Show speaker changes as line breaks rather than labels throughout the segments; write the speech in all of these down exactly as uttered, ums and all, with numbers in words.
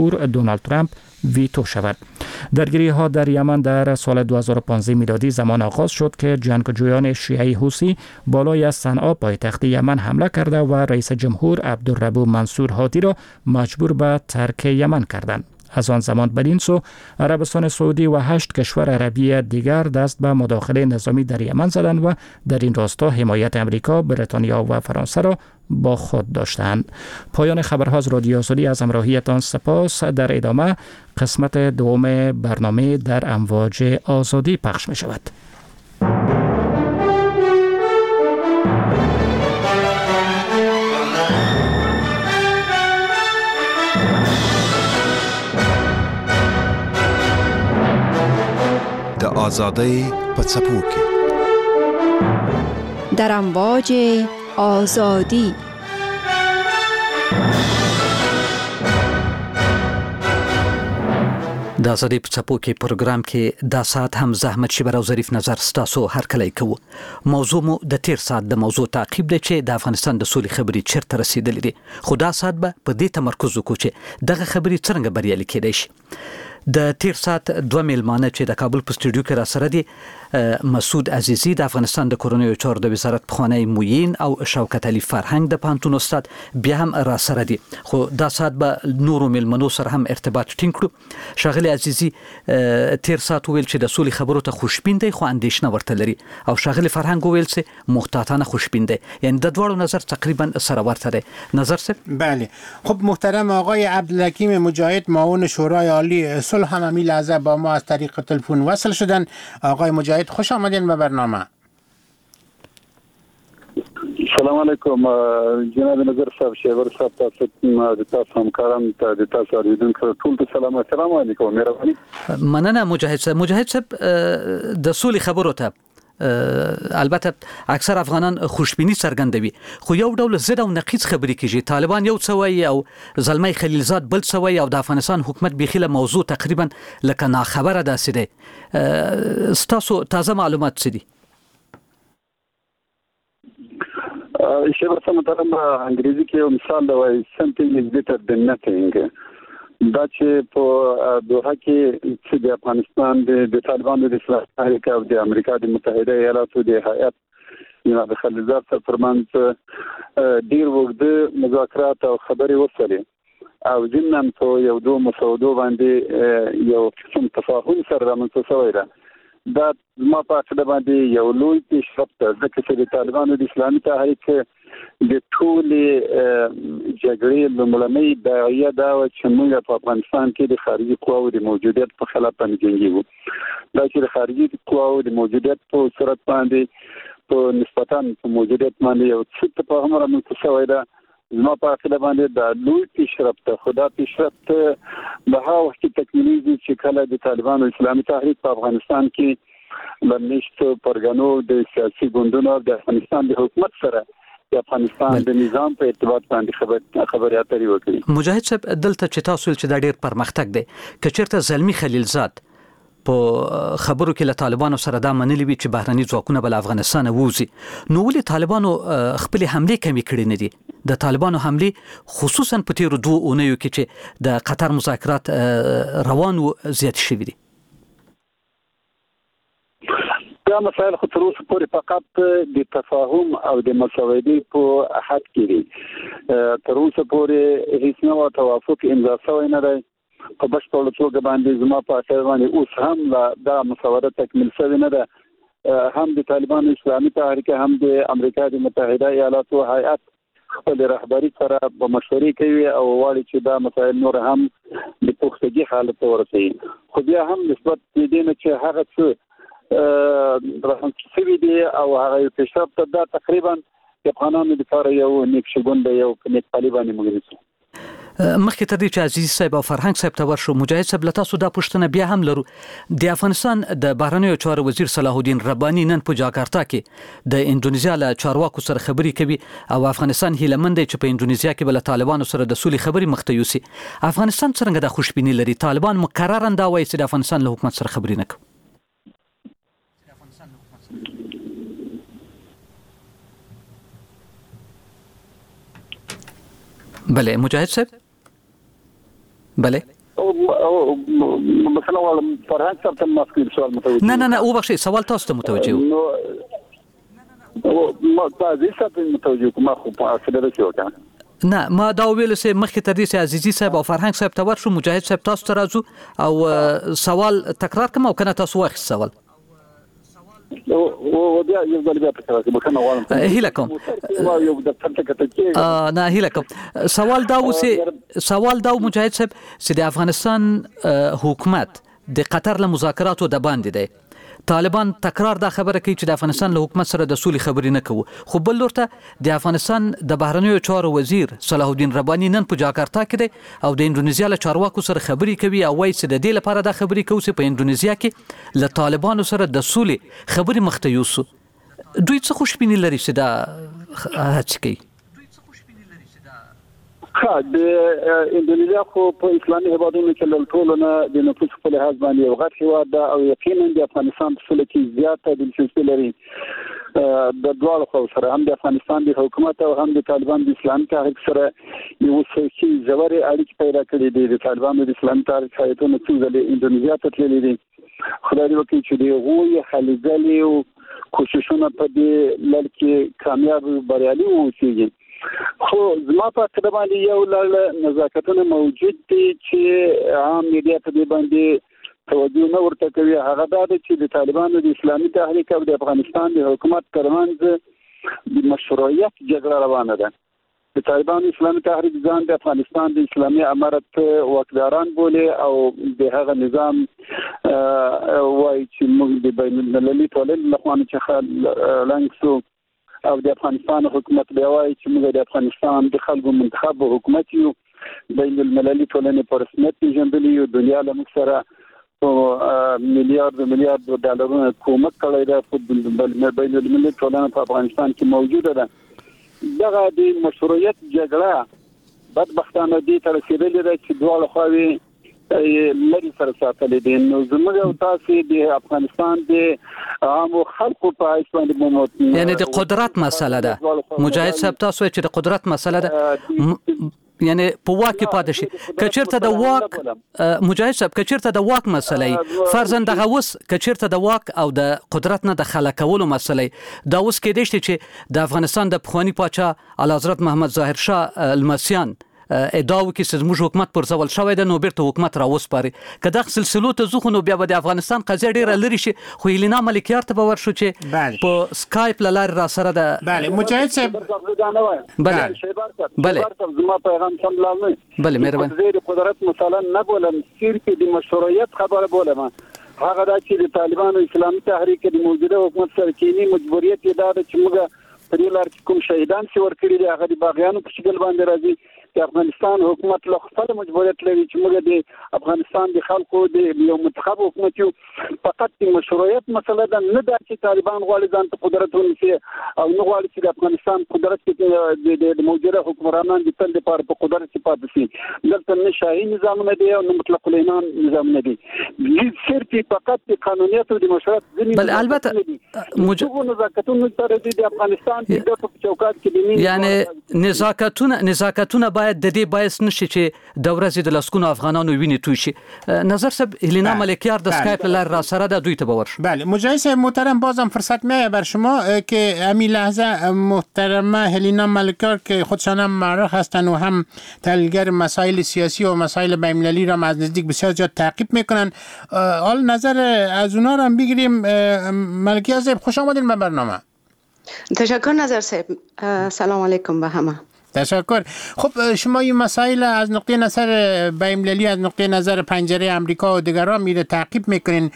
دونالد ترامپ ویتو شود. درگیری ها در یمن در سال دو هزار و پانزده میلادی زمان آغاز شد که جنگجویان شیعی حوثی بالای از صنعا پایتخت یمن حمله کرده و رئیس جمهور عبدالربو منصور هادی را مجبور به ترک یمن کردند. از آن زمان بدین سو عربستان سعودی و هشت کشور عربی دیگر دست به مداخله نظامی در یمن زدند و در این راستا حمایت امریکا، بریتانیا و فرانسه را با خود داشتند. پایان خبرها از رادیو آزادی، از همراهیتان سپاس. در ادامه قسمت دوم برنامه در امواج آزادی پخش می شود.
د آزادی په څپو کې
در امواج آزادی.
د آزادی په څپو کې پروګرام کې دا ساعت هم زحمت شبر او ظریف نظر ستاسو هر کله کوو. موضوع مو د تیر ساعت د موضوع تعقیب دی چې د افغانستان د سولې خبرې چیرته رسیدلې دي. خو دا ساعت به په دې تمرکز وکړو چې دغه خبرې څنګه بریالي کېدای شي. د تیر ساعت دوه میلمانه چې د کابل په سټوډیو کې را سره دي، مسعود عزیزی د افغانستان د کورنیو چارو د وزارت پخوانی معین او شوکت علي فرهنګ د پانتون استاد بیا هم را سره دي. خو دا ساعت به نورو میلمنو سره هم ارتباط ټینګ کړو. شاغلی عزیزی تیر ساعت ویل چې د سولې خبرو ته خوشبین دی خو اندیشنه ورته لري، او شاغلی فرهنګ ویل چې محتاطانه خوشبین دی. یعنی د دواړو نظر تقریبا سره ورته دی. نظر سه؟
بله. خب محترم آقای عبدالحکیم مجاهد معاون شورای عالی صلح هم همین لحظه با ما از طریق تلفن وصل شدن. آقای مجاهد خوش آمدین به برنامه.
سلام علیکم جناب نظر صاحب، شیور صاحب، تاسو د تاسو همکاران ته د تاسو اوریدونکو ټول ته سلام. السلام علیکم. مهرباني.
مننه مجاهد صاحب. مجاهد صاحب د سولې خبرو ته البته اکثر افغانان خوشبینی څرګندوي، خو یو ډول زړه او نقیض خبرې کیږي. طالبان یو څه وایي او زلمی خلیلزاد بل څه وایي، او د افغانستان حکومت بخیله موضوع تقریبا لکه ناخبره داسې دی. ستاسو تازه معلومات څه دي؟
شیبر صاحب محترم، انګریزي کې یو مثال دی، وایي something is better than nothing. دا چې په دوحه کې چې د افغانستان د طالبانو د اصلاح تحریک او د امریکا د متحده ایالاتو د هیئت جناب خلیلزاد سره ترمنځ ډیر وګړي مذاکرات او خبرې وشولې، او ضمن په یو دوه مسودو باندې یو قسم تفاهم سره رامنځته شوی دی. دا ما په اړه باندې یو لوی پیشرفت ده، ځکه چې د طالبانو د اسلامي تحریک د ټولې جګړې لومړنۍ داعیه دا و چې موږ په افغانستان کې د خارجي قواو د موجودیت په خلاف باندې جنګیږو. دا چې د خارجي قواو د موجودیت په صورت باندې په نسبتاً په موجودیت باندې یو څه تفاهم رامنځته شوی ده. زما په عقیده باندې دا لوی پیشرفت ده، خو دا پیشرفت به هغه وخت کې تکمیلیږي چې کله د طالبانو اسلامي تحریک په افغانستان کې له میشتو پرګنو د سیاسي ګوندونو د افغانستان د حکومت سره د افغانستان د نظام په ارتباط باندې خبرې خبرې اترې وکړي.
مجاهد صاحب، دلته چې تاسو چې دا ډېر پرمختګ دی، که چېرته زلمی خلیلزاد په خبرو کې له طالبانو سره دا منلي وي چې بهرني ځواکونه به له افغانستانه ووځي، نو ولې طالبانو خپلې حملې کمې کړې نه دي؟ د طالبانو حملې خصوصا په تیرو دوه اونیو کې چې د قطر مذاکرات روان وو زیات شوي دي.
دا مسایل خو تر اوسه پورې فقط د تفاهم او د مساواتۍ په حد کې دي. تر اوسه پورې هیڅ نوع توافق امضا شوی نه دی. په بشپړه توګه باندې زما په اړه باندې اوس هم دا مساوات تکمیل شوی نه ده. هم د طالبانو اسلامي تحریک هم د امریکا د متحده ایالاتو هیئت خپل رهبری سره په مشورې کوي او غواړي چې دا مسایل نور هم د پختګي حالت ته ورسوي. خو بیا هم نسبت دې نه چې هغه څه راځي چې دي او هغه پیشرفت دا تقریبا د قانون لپاره یو نیک شګون دی، یو نیک طالباني مګرسي.
مخکې تر دې چې عزیز صاحب او فرهنګ صاحب ته ورشو، مجاهد صاحب له تاسو دا پوښتنه بیا هم لرو. د افغانستان د بهرنیو چارو وزیر صلاح الدین رباني نن په جاکارتا کې د اندونیزیا له چارواکو سره خبرې کوي، او افغانستان هیله مند دی چې په اندونیزیا کې به له طالبانو سره د سولې خبرې مخته یوسي. افغانستان څنګه د خوشبیني لري؟ طالبان مکررا دا وایي چې د افغانستان له حکومت سره خبرې نه کوي. بله مجاهد صاحب، بله
او مثلا فرهنگ صاحب ته مسکل سوال متوجه
نه نه نه او بخشي سوال تاسو ته متوجه
نو ما تاسو ته متوجه کوم خو په اصل کې وکړه
نه ما دا ویل سه مخکې تر دې چې عزیزي صاحب او فرهنګ صاحب ته ورشو مجاهد صاحب تاسو ته راځو او سوال تکرار کوم او کنه تاسو واخ سوال
او بیا یو ځل بیا تکرار کوم کنه غواړم
هیله کوم نه هیله کوم سوال دا و چې سوال دا مجاهد صاحب چې د افغانستان حکومت د قطر له مذاکراتو د باندې دی طالبان تکرار دا خبره کوي چې د افغانستان له حکومت سره د سولې خبرې نه کوي خو بل لورته د افغانستان د بهرنیو چارو وزیر صلاح الدین رباني نن په جاکارتا کې دی او د اندونیزیا له چارواکو سره خبرې کوي او وایي چې د دې لپاره دا خبرې کوي چې په اندونیزیا کې له طالبانو سره د سولې خبرې مخته یوسو دوی څه خوشبیني لري چې دا هڅه کوي
ها د اندونیزیا خو په اسلامي هیوادونو کې له ټولو نه د نفوس په لحاظ باندې یو غټ هیواد ده او یقینا د افغانستان په سولې کې زیاته دلچسپي لري د دوه خو سره هم د افغانستان د حکومت او هم د طالبان د اسلامي تحریک سره یو سیاسي ژورې اړیکې پیدا کړې دي د طالبانو د اسلامي تحریک هیئتونو څو ځلې اندونیزیا ته تللي دي خدای دې وکړي چې د هغوی هلې ځلې او کوششونه په دې لړ کې کامیاب بریالي واوسېږي خو زما په اعتبار باندې یو لړ نزاکتونه موجود دي چې عام میډیا په دې باندې توجه نه ورته کوي هغه دا چې د طالبانو د اسلامي تحریک او د افغانستان د حکومت ترمنځ د مشروعیت جګړه روانه ده د طالبانو اسلامي تحریک ځان د افغانستان د اسلامي امارت واکداران بولي او د هغه نظام وایي چې موږ د بین المللي ټولنې لخوا چې لنګسو او د افغانستان حکومت دی وایي چې موږ د افغانستان د خلکو منتخب حکومت یو بین المللي ټولنې په رسمیت پیژندلې یو دنیا له موږ سره میلیارډ میلیارډ ډالرونه کومک کړی دی بین المللي ټولنه په افغانستان کې موجوده ده دغه د مشروعیت جګړه بدبختانه دي تر رسیدلې ده چې دواړه خواوې لري سره ساتلې دي نو زموږ او تاسو د افغانستان د عام خلکو په حیث باندې موموت
یعنی د قدرت مسله ده مجاهد صاحب تاسو چې د قدرت مسله ده یعنی په واک کې پاتې شي کچیرته د واک مجاهد صاحب کچیرته د واک مسله فرضاً دغه اوس کچیرته د واک او د قدرت نه د خلکولو مسله دا اوس کې دي چې د افغانستان د پخوانی پاچا اعلی حضرت محمد ظاهر شاه المسیان ادعا وکړي چې زموږ حکومت پر ځول شوی دی نو بیرته حکومت راوسپاري که دغه سلسلو ته ځو خو نو بیا به د افغانستان قضیه ډیره لرې شي خو هیلینا ملکیار ته به ورشو چې په سکایپ له لارې را سره ده
بله مجاهد صاحب
بله بله
زما پیغام سم لاله
بله مهرباني
زیر قدرت مثلا نه بولم صرف د مشروعیت خبره بولم هغه دا چې د طالبانو اسلامي تحریک د موجوده حکومت سره کینی مجبوریت یې دا ده چې موږ په دې لار کې کوم شهیدان چې ورکړي دي هغه د باغیانو په شکل باندې راځي د افغانستان حکومت له خپل مجبوریت لري چې موږ د افغانستان د خلکو د یو منتخب حکومت یو فقط د مشروعیت مسله ده نه دا چې طالبان غواړي ځان ته قدرت ونیسي او نه غواړي چې د افغانستان قدرت کې د موجوده حکمرانان د تل لپاره په قدرت کې پاتې شي دلته نه شاهي نظامونه دي او نه مطلق العنان نظامونه دي صرف فقط د قانونیت او د مشروعیت ځینې
بل البته
موجوده نزاکتونه سره د افغانستان د چوکاټ کې د
یعنی نزاکتونه نزاکتونه باید د دې باعث نشي چې د ورځې د لسکونو افغانانو ویني توی شي نظر صاحب هلینا ملکیار د اسکایپ لار را سره د دوی ته باور
بله مجاهد صاحب محترم بازم فرصت میاد بر شما که همین لحظه محترمه هلینا ملکیار که خودشان هم معروف هستند و هم تحلیلگر مسائل سیاسی و مسائل بین‌المللی را از نزدیک بسیار زیاد تعقیب میکنن حال نظر از اونا را هم بگیریم ملکیار صاحب خوش آمدین به برنامه
تشکر نظر صاحب سلام علیکم به همه
تشکر خب شما این مسائل از نقطه نظر بین‌المللی از نقطه نظر پنجره امریکا و دیگران میره تعقیب میکنین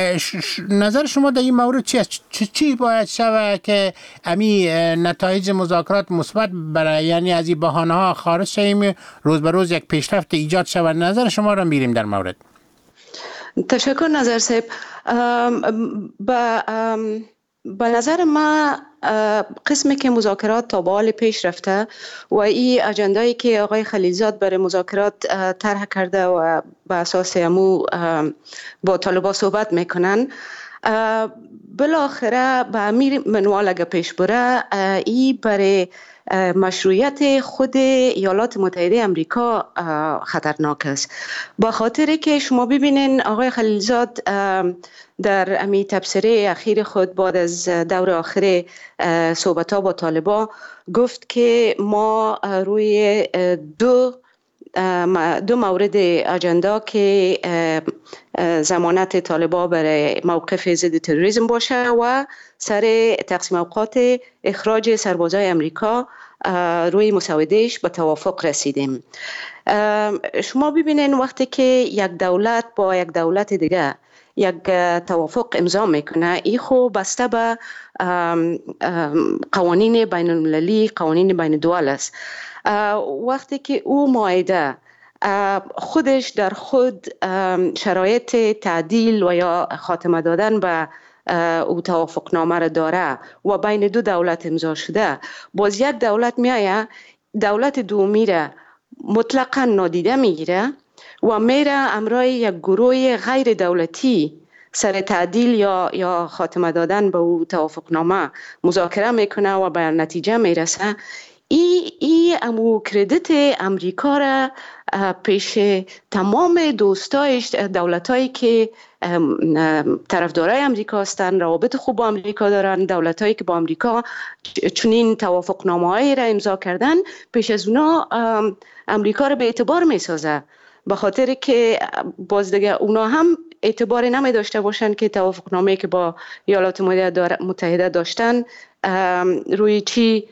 نظر شما در این مورد چی است چی باید شود که امی نتایج مذاکرات مثبت برای یعنی از این بهانه ها خارج شویم روز به روز یک پیشرفت ایجاد شود نظر شما را میریم در مورد
تشکر نظر صاحب با به نظر ما قسمی که مذاکرات تا به حال پیش رفته و این اجندایی که آقای خلیلزاد برای مذاکرات طرح کرده و به اساس امو با طالبان صحبت میکنن بالاخره به امیر منوال اگه پیش بره ای برای مشروعیت خود ایالات متحده آمریکا خطرناک است. با خاطر که شما ببینین آقای خلیلزاد در امی تبصره اخیر خود بعد از دور آخر صحبت‌ها با طالبان گفت که ما روی دو دو مورد اجندا که ضمانت طالبان برای موقف ضد تروریسم باشه و سر تقسیم اوقات اخراج سربازای امریکا روی مسودهش به توافق رسیدیم. شما ببینین وقتی که یک دولت با یک دولت دیگه یک توافق امضا میکنه، این خو بسته به قوانین بین المللی، قوانین بین دول است. وقتی که او معاهده خودش در خود شرایط تعدیل و یا خاتمه دادن به او توافقنامه را داره و بین دو دولت امضا شده، باز یک دولت میایه دولت دومی را مطلقا نادیده میگیره و میره امرای یک گروه غیر دولتی سر تعدیل یا یا خاتمه دادن به او توافقنامه مذاکره میکنه و به نتیجه میرسه. ای ای امو کردیت امریکا را پیش تمام دوستایش، دولتایی که طرفدارای امریکا هستند، روابط خوب با امریکا دارن، دولتایی که با امریکا چنین توافقنامه‌ای را امضا کردن، پیش از اونا امریکا را به اعتبار میسازه، به خاطر که باز دیگه اونا هم اعتبار نمی داشته باشن که توافقنامه‌ای که با ایالات متحده داشتن روی چی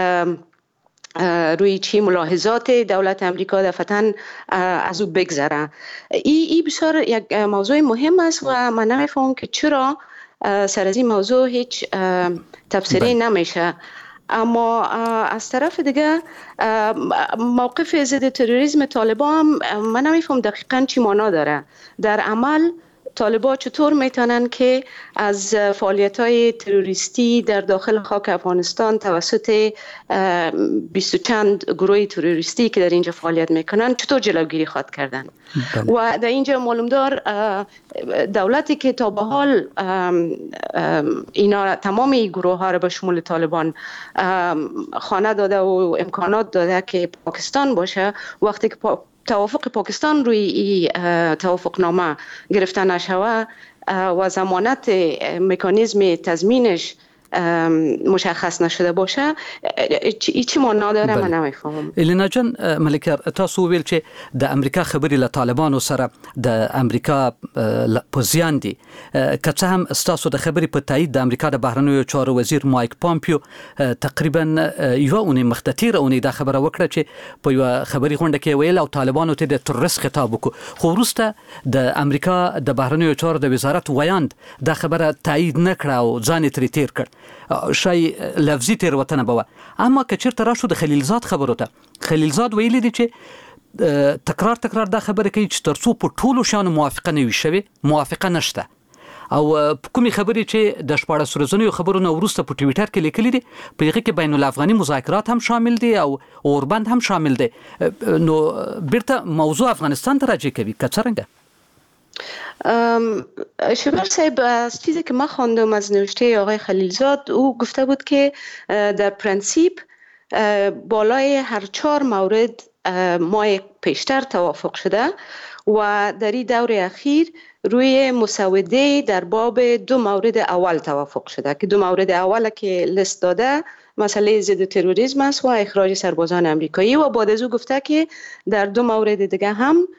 روی چی ملاحظات دولت امریکا دفعتاً از او بگذره. ای, ای بسیار یک موضوع مهم است و من نمیفهم که چرا سر از این موضوع هیچ تفسیری نمیشه. اما از طرف دیگه موقف ضد تروریسم طالبان من نمیفهم دقیقاً چی معنا داره. در عمل طالبان چطور میتونن که از فعالیت‌های تروریستی در داخل خاک افغانستان توسط بیست و چند گروه تروریستی که در اینجا فعالیت میکنن چطور جلوگیری خواهد کردن؟ بله. و در اینجا معلوم دار دولتی که تا به حال اینا تمام این گروه ها را به شمول طالبان خانه داده و امکانات داده که پاکستان باشه، وقتی که توافق پاکستان روی این توافقنامه گرفته نشوه و ضمانت مکانیزم تضمینش مشخص نشده باشه، ای چی معنا داره؟ من نمیفهمم.
الینا جان ملکه، تاسو ویل چې د امریکا خبرې له طالبانو سره د امریکا په زیان دي، که څه هم ستاسو د خبرې په تایید د امریکا د بهرنیو چارو وزیر مایک پامپیو تقریبا یوه اونۍ مخته تیره اونۍ دا خبره وکړه چې په یوه خبري غونډه کې ویل او طالبانو ته د تروریست خطاب وکړو، خو وروسته د امریکا د بهرنیو چارو د وزارت ویاند دا خبره تایید نه کړه او ځان یې ترې تیر کړ. شای لفظي تیروتنه به، اما که چیرته راشو د خلیلزاد خبرو ته، خلیلزاد ویلي دي چې تکرار تکرار دا خبره کوي چې ترڅو په ټولو شانو موافقه نه وي شوې، موافقه نشته. او کومي خبرې چې د شپاړس ورځنیو خبرونو وروسته په ټویټر کې لیکلي دي، په هغه کې بین الافغاني مذاکرات هم شامل دي او اوربند هم شامل دي، نو بیرته موضوع افغانستان ته راجع کوي که څرنګه؟
شبر صاحب، از چیزی که من خواندم از نوشته آقای خلیلزاد، او گفته بود که در پرنسیپ بالای هر چهار مورد ماه پیشتر توافق شده و در این دور اخیر روی مسوده در باب دو مورد اول توافق شده که دو مورد اول که لیست داده مسئله ضد تروریسم است و اخراج سربازان امریکایی، و بعد از او گفته که در دو مورد دیگه هم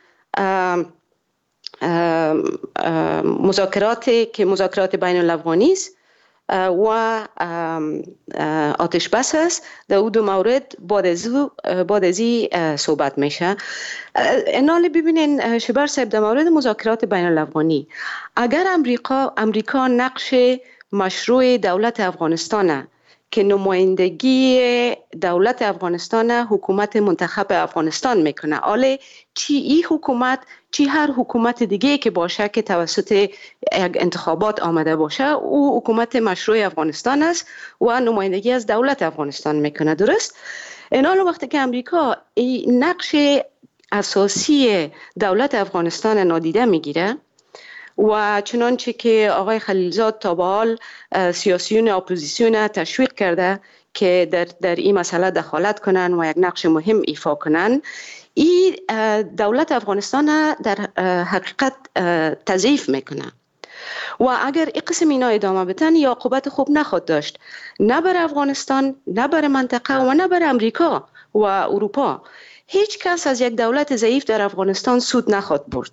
مذاکراتی که مذاکرات بین الافغانی است و آتش بس است، در او دو مورد بعد از بعد از این صحبت میشه. انال ببینین شبر صاحب، در مورد مذاکرات بین الافغانی اگر امریکا امریکا نقش مشروع دولت افغانستان که نمایندگی دولت افغانستان حکومت منتخب افغانستان میکنه، حالا چی این حکومت چی هر حکومت دیگه که باشه که توسط یک انتخابات آمده باشه، او حکومت مشروع افغانستان است و نمایندگی از دولت افغانستان میکنه، درست؟ این حال وقتی که امریکا این نقش اساسی دولت افغانستان نادیده میگیره و چنانچه که آقای خلیلزاد تا به حال سیاسیون اپوزیسیون تشویق کرده که در در این مسئله دخالت کنن و یک نقش مهم ایفا کنن. این دولت افغانستان در حقیقت تضعیف میکنه و اگر این قسم اینا ادامه بدن یا عاقبت خوب نخواهد داشت، نه بر افغانستان، نه بر منطقه و نه بر امریکا و اروپا. هیچ کس از یک دولت ضعیف در افغانستان سود نخواهد برد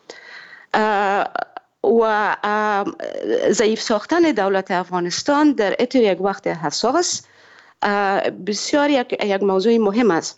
و ضعیف ساختن دولت افغانستان در اتو یک وقت حساس بسیار یک, یک موضوع مهم است.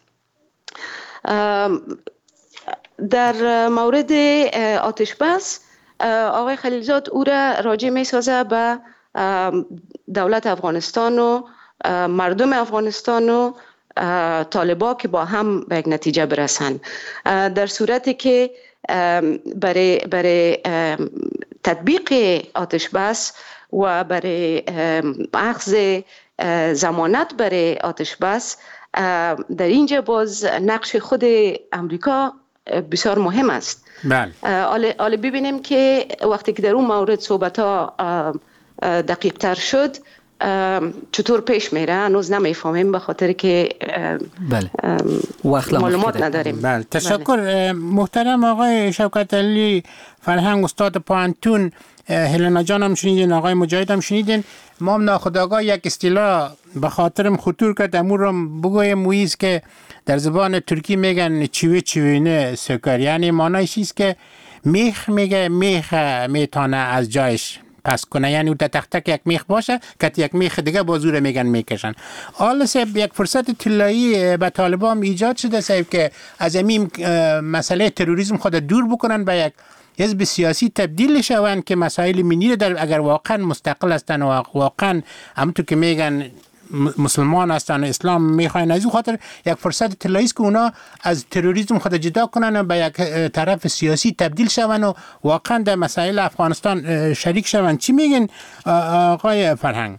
در مورد آتش بس آقای خلیلزاد او را راجع می سازه به دولت افغانستان و مردم افغانستان و طالبا که با هم به یک نتیجه برسن. در صورتی که برای برای تطبیق آتش بس و برای اخذ ضمانت برای آتش بس در اینجا باز نقش خود امریکا بسیار مهم است.
بله.
حالا ببینیم که وقتی که در اون مورد صحبت ها دقیق تر شد چطور پیش میره هنوز نمیفهمیم به خاطر که
بله.
معلومات نداریم.
بله. تشکر. بله. محترم آقای شوکت علی فرهنگ، استاد پوهنتون، هلنا جان هم شنیدین، آقای مجاهد هم شنیدین. ما هم ناخودآگاه یک اصطلاح به خاطرم خطور کرد، امور رو بگویم مویز که در زبان ترکی میگن چوی چوینه سکر، یعنی معنیش است که میخ میگه میخ میتونه از جایش پس کنه، یعنی اون تک تک یک میخ باشه که یک میخ دیگه بازوره میگن میکشن. حالا سب یک فرصت طلایی به طالبان ایجاد شده سب که از این مسئله تروریسم خود دور بکنن، به یک حزب سیاسی تبدیل شوند که مسائل ملی در اگر واقعا مستقل هستن و واقعا همونطور که میگن مسلمان هستن و اسلام میخواین، از این خاطر یک فرصت طلایی است که اونا از تروریسم خود جدا کنن و به یک طرف سیاسی تبدیل شوند و واقعا در مسائل افغانستان شریک شوند. چی میگن آقای فرهنگ؟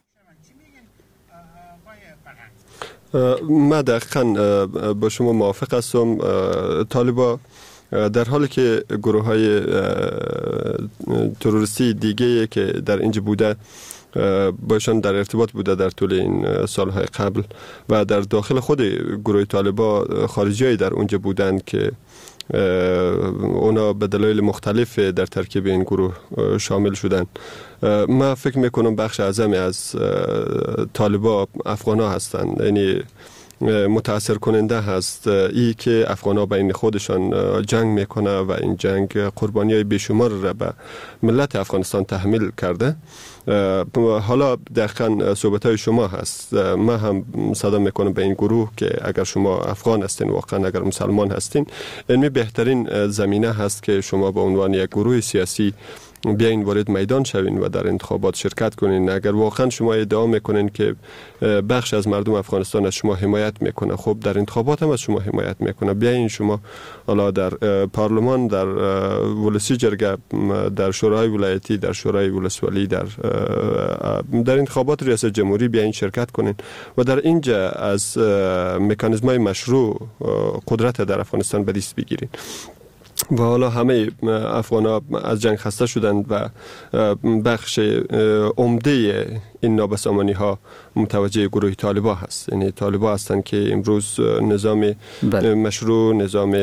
من دقیقا با شما موافق هستم. طالبا در حالی که گروه های تروریستی دیگه که در اینجا بوده باشن در ارتباط بوده در طول این سالهای قبل و در داخل خود گروه طالبا خارجی در اونجا بودن که اونا به دلایل مختلف در ترکیب این گروه شامل شدن. من فکر میکنم بخش اعظمی از طالبا افغان ها هستند، یعنی متاثر کننده هست ای که افغان ها بین خودشان جنگ میکنه و این جنگ قربانی های بیشمار را به ملت افغانستان تحمیل کرده. حالا دقیقا صحبت های شما هست، من هم صدا میکنم به این گروه که اگر شما افغان هستین، واقعا اگر مسلمان هستین، این بهترین زمینه هست که شما به عنوان یک گروه سیاسی بیاین وارد میدان شوین و در انتخابات شرکت کنین. اگر واقعا شما ادعا میکنین که بخش از مردم افغانستان از شما حمایت میکنه، خب در انتخابات هم از شما حمایت میکنه. بیاین شما حالا در پارلمان، در ولسی جرگه، در شورای ولایتی، در شورای ولسوالی، در در انتخابات ریاست جمهوری بیاین شرکت کنین و در اینجا از مکانیزم‌های مشروع قدرت در افغانستان به دست بگیرین. و حالا همه افغان‌ها از جنگ خسته شدند و بخش عمده این نابسامانی ها متوجه گروه طالبا هست. یعنی طالبا هستند که امروز نظام بله. مشروع، نظام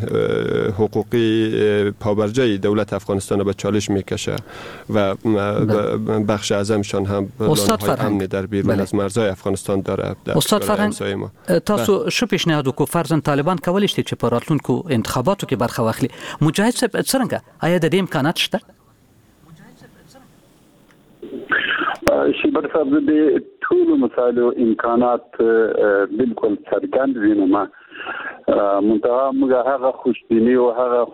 حقوقی پابرجای دولت افغانستان به چالش میکشه و بله. بخش اعظمشان هم لانهای امن در بیرون بله. از مرزهای افغانستان داره.
استاد فرهنگ، تاسو بله. شو پیشنهاد وکړو فرضاً طالبان کولی شي چې په راتلونکو انتخاباتو کې برخه واخلي. مجاهد صاحب څنګه آیا د دې امکانات شته؟
شیبر صاحب د ټول مسایلو امکانات بالکل څرګند وینم. منتها موږ هغه خوشبیني او هغه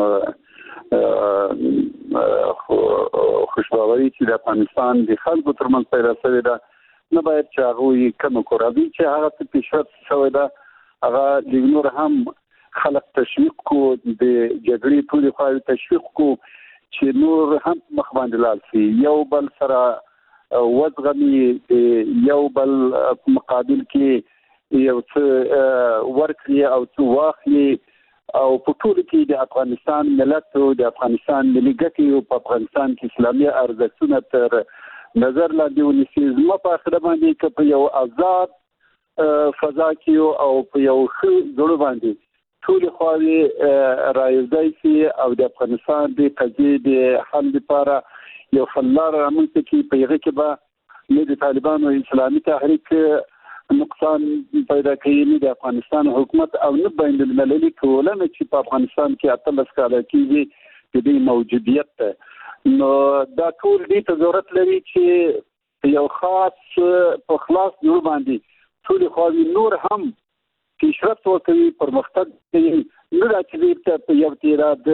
خوشباوري چې د افغانستان د خلکو ترمنځ پیدا شوې ده نه باید چې هغوی کم کړي چې هغه څه پیشرفت شوی ده هغه د نور هم خلک تشویق کو، د جګړې ټولې خواوې تشویق کو چې نور هم مخ باندې لاړ شي، یو بل سره وزغمي، یو بل مقابل کې یو څه ورکړي او څه واخلي او په ټول کې د افغانستان ملت او د افغانستان ملي ګټې او په افغانستان کې اسلامي ارزښتونه تر نظر لاندې ونیسي. زما په اخره باندې که په یو آزاد فضا کې او په یو ښه زړه باندې ټول خواوې رايوځای شي او د افغانستان د قضیې د حل لپاره یو حلار رامنځته کړي، په هغه کې به نه د طالبانو اسلامي تحریک نقصان پیدا کوي، نه د افغانستان حکومت او نه بین المللي ټولنه چې په افغانستان کې اتلس کاله کېږي د دې موجودیت ته. نو دا ټول دې ته ضرورت لري چې یو خاص په خلاص نور باندې ټول خواوې نور هم پیشرفت وکړي، پرمختګ کوي، نه دا چې په یو تیراد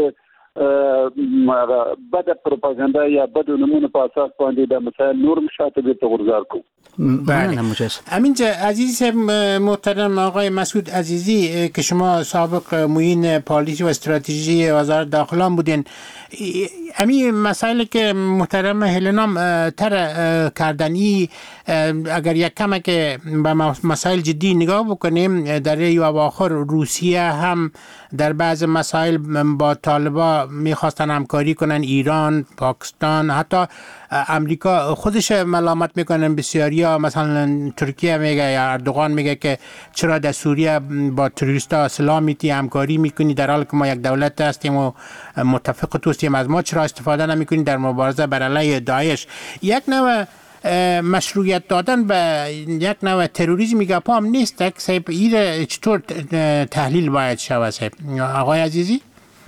بده پروپاګاندا یا بده نمونه په اساس باندې د مسائل نور مشاهده ته غورځار کو.
بله. همینجا عزیز محترم آقای مسعود عزیزی که شما سابق معین پالیسی و استراتژی وزارت داخله بودین، همین مسائل که محترم هلنام تر کردنی اگر یک کم که به مسائل جدی نگاه بکنیم، در ای اواخر روسیه هم در بعض مسائل با طالبان میخواستن همکاری کنن، ایران، پاکستان، حتی امریکا خودش ملامت میکنن بسیاریا، مثلا ترکیه میگه یا اردوغان میگه که چرا در سوریه با تروریستا سلاح میتی همکاری میکنی در حالی که ما یک دولت هستیم و متفق توستیم از ما، چرا استفاده نمیکنی در مبارزه بر علیه داعش؟ یک نوع مشروعیت دادن به یک نوع تروریسم گپ هم نیست. صاحب این چطور تحلیل باید شود صاحب آقای عزیزی؟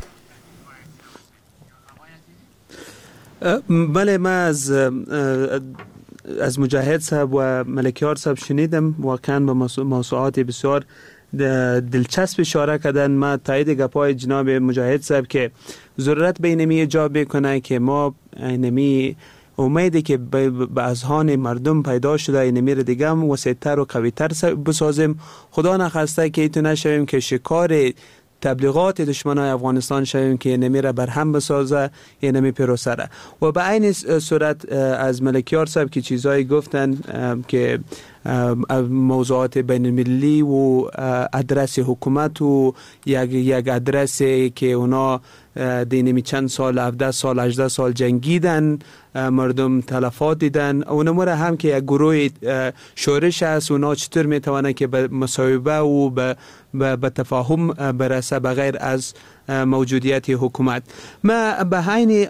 بله، ما از از مجاهد صاحب و ملکیار صاحب شنیدم، واقعا به موضوعات بسیار دلچسب اشاره کردن. ما تایید گپای جناب مجاهد صاحب که ضرورت به اینمی ایجاب میکنه که ما اینمی امیدی که به اذهان مردم پیدا شده اینمی رو دیگه هم وسیع‌تر و قوی‌تر بسازیم. خدا نخواسته که ایتو نشویم که شکار تبلیغات دشمنای افغانستان شویم که اینمی را برهم بسازه، اینمی پروسره. و به این صورت از ملکیار صاحب که چیزایی گفتن که موضوعات بین المللی و ادرس حکومت و یک یک ادرسی که اونا دینمی چند سال، هفده سال، هجده سال جنگیدن، مردم تلفات دیدن، اونم را هم که یک گروه شورش است، اونا چطور میتوانه که به مصاحبه و به به تفاهم برسه بغیر از موجودیت حکومت. ما به همین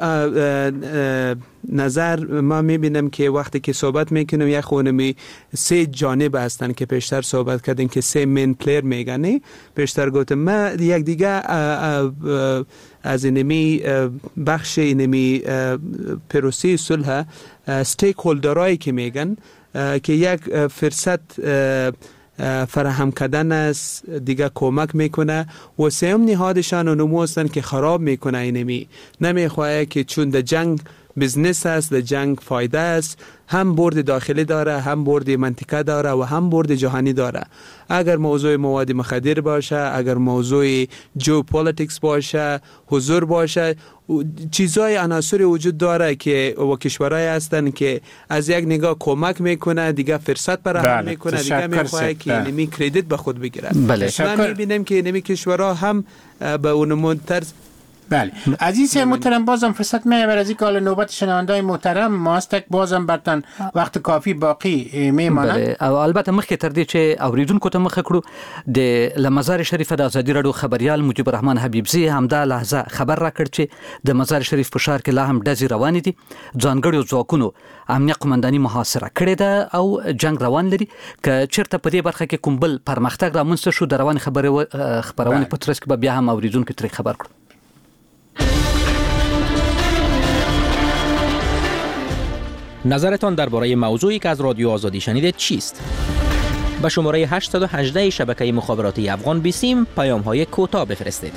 نظر ما میبینم که وقتی که صحبت میکنیم یک خونمی سه جانب هستن که پیشتر صحبت کردیم که سه مین پلیر میگن، پیشتر گفتم. ما یک دیگه از اینمی بخش اینمی پروسه صلح استیک هولدرایی که میگن که یک فرصت فراهم کردن است، دیگه کمک میکنه. و سوم نهادشان اونمو هستن که خراب میکنه، اینمی نمیخواه که چون در جنگ بزنس است، در جنگ فایده است، هم برد داخلی داره، هم برد منطقه داره و هم برد جهانی داره. اگر موضوع مواد مخدر باشه، اگر موضوع جیوپولیتیکس باشه، حضور باشه، چیزای عناصر وجود داره که و کشورهای هستن که از یک نگاه کمک میکنه، دیگه فرصت برای هم میکنه، دیگه میخواه که نمی کردیت به خود بگیره.
بله.
من میبینم که نمی کشورها هم به اون طرز.
بله عزیز محترم، بازم فرصت میبره از اینکه نوبت شنوندای محترم ماست، بازم برتن وقت کافی باقی میمانه.
بله، او البته مخکې تر دې چې اوریدونکو ته مخه کړو، د لمزار شریف د ازادي راډیو خبريال مجيب الرحمن حبيبزي همدا لحظه خبر را کړ چې د مزار شریف په ښار کې لا هم ډزې روانې دي، ځانګړو ځواکونو امنیه قومنداني محاصره کړې ده او جنگ روان لري. که چیرته په دې برخه کې کوم بل پرمختګ رامنځته شو، د روان خبرې خبرونه په ترڅ کې به بیا هم اوریدونکو ته خبر کړو.
نظرتان درباره موضوعی که از رادیو آزادی شنیدید چیست؟ به شماره هشت یک هشت شبکه مخابراتی افغان بیسیم پیام‌های کوتاه بفرستید.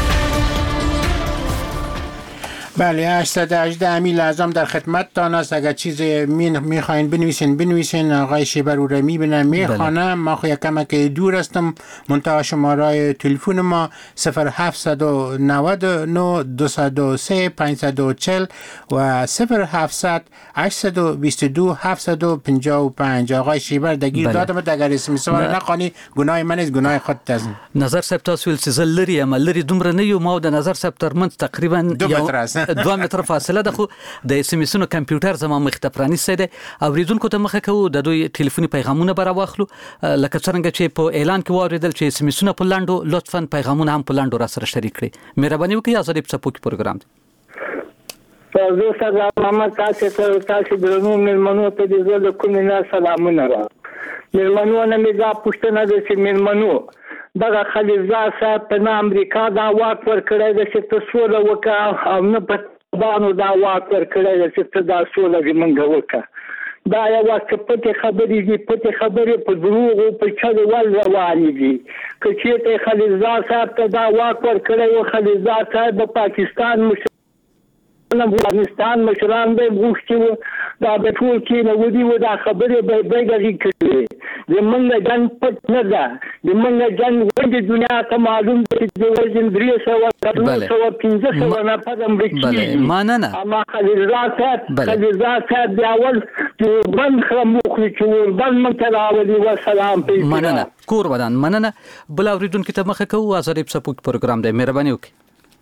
بله، هشت یک هشت امیل اعظم در خدمتتان است. اگر چیز میخواین بنویسین بنویسین، آقای شیبر رو میبینم میخوانم. ما خو یکم که دور هستم، منتها شماره تلفن ما صفر هفت نه نه دو صفر سه پنج چهار صفر و صفر هفت هشت دو دو هفت پنج پنج. آقای شیبر دگیر دادم اگر اسم سوال نخوانی گناه من است، گناه خودت است.
نظر صاحب تاسو ول چې زل لري عمل لري دومره نه یو، ما د نظر صاحب ترمنځ تقریبا
دو متر است.
دوه متر فاصله ده. خو د اس ام اسونو کمپیوټر زما مخ ته پرانیسته ده او ریدونکو ته مخه کوو د دوی ټلیفوني پیغامونه به راواخلو لکه څنګه چې په اعلان کې واوریدل چې اس ام اسونه په لاندو لطفا پیغامونه هم په لاندو را سره شریک کړئ. مهرباني وکړئ آزادي په څپو کې پروګرام دی.
زه سره محمد تاسو ته تاسو درنو مېلمنو ته د زړه له کومې نه سلامونه را مېلمنو نه مې دا پوښتنه ده چې مېلمنو دغه خلیلزاد صاحب په نه امریکا دا واک ورکړی ده چې ته سوله وکړه او نه په طالبانو دا واک ورکړی ده چې ته دا سوله زموږ وکړه. دا یوه پټې خبرې دي، پټې خبرې په دروغو په چلو ول روانې دي. که چېرته خلیلزاد صاحب ته دا واک ورکړی و خلیلزاد صاحب د پاکستان مشر افغانستان مشران به غوښتي وو دا به ټول کېنولي وو دا خبرې به یې بېګرې کړې. زموږ جنګ پټ نه ده، زموږ جنګ ولې دنیا ته معلوم دی چې د وژن درې سوه څلور سوه پنځه سوه نفر امریکي
مننه.
اما خلیلزاد صاحب خلیلزاد صاحب د اول چې بند خرم وخوري چې وربند موږ ته راولي. وسلام.
مننه کور ودان. مننه. بل اورېدونکي ته مخه کوو آزادي په څپو کې پروګرام دی. مهرباني وکړئ.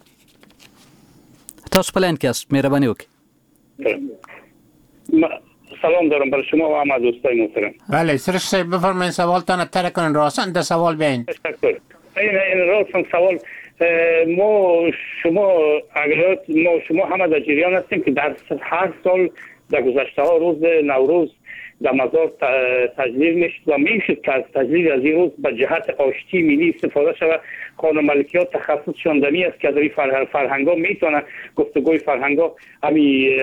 تاسو پلان کې است. مهرباني وکړئ.
سلام دارم برای شما و همه دوستای محترم.
بله سرش صاحب بفرمایید سوالتان تر کنن راستن ده سوال بیاین.
تشکر. این این راستن سوال ما شما اگر ما شما همه در جریان هستیم که در هر سال در گذشته ها روز نوروز در مزار تجلیل میشد و میشد که از تجلیل از این روز به جهت آشتی ملی استفاده شود. خانم ملکی‌ها تخصص شاندنی است که در این فرهنگ‌ها میتونه گفتگوی فرهنگ‌ها همین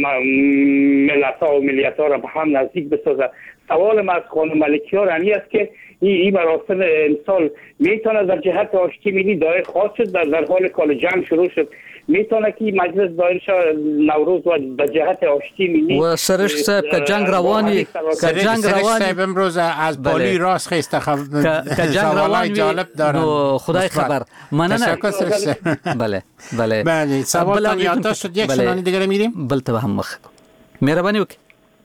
ملت‌ها و ملیت‌ها را به هم نزدیک بسازه. سوال من از خانم ملکی‌ها رمی است که این این مراسم امسال میتونه در جهت آشتی ملی دایر خواهد شد. در, در حال کال جنگ شروع شد میتونه که مجلس دایر شد نوروز و به جهت آشتی ملی
و سرش صاحب که جنگ روانی که جنگ روانی
صاحب امروز از بالی راست خیست خب
که جنگ روانی
جالب دارن
خدای خبر. مننه. بله بله
بله سوال یادداشت شد. یک سنانی دیگه میریم
بل ته هم مخ. مهرباني وکړئ.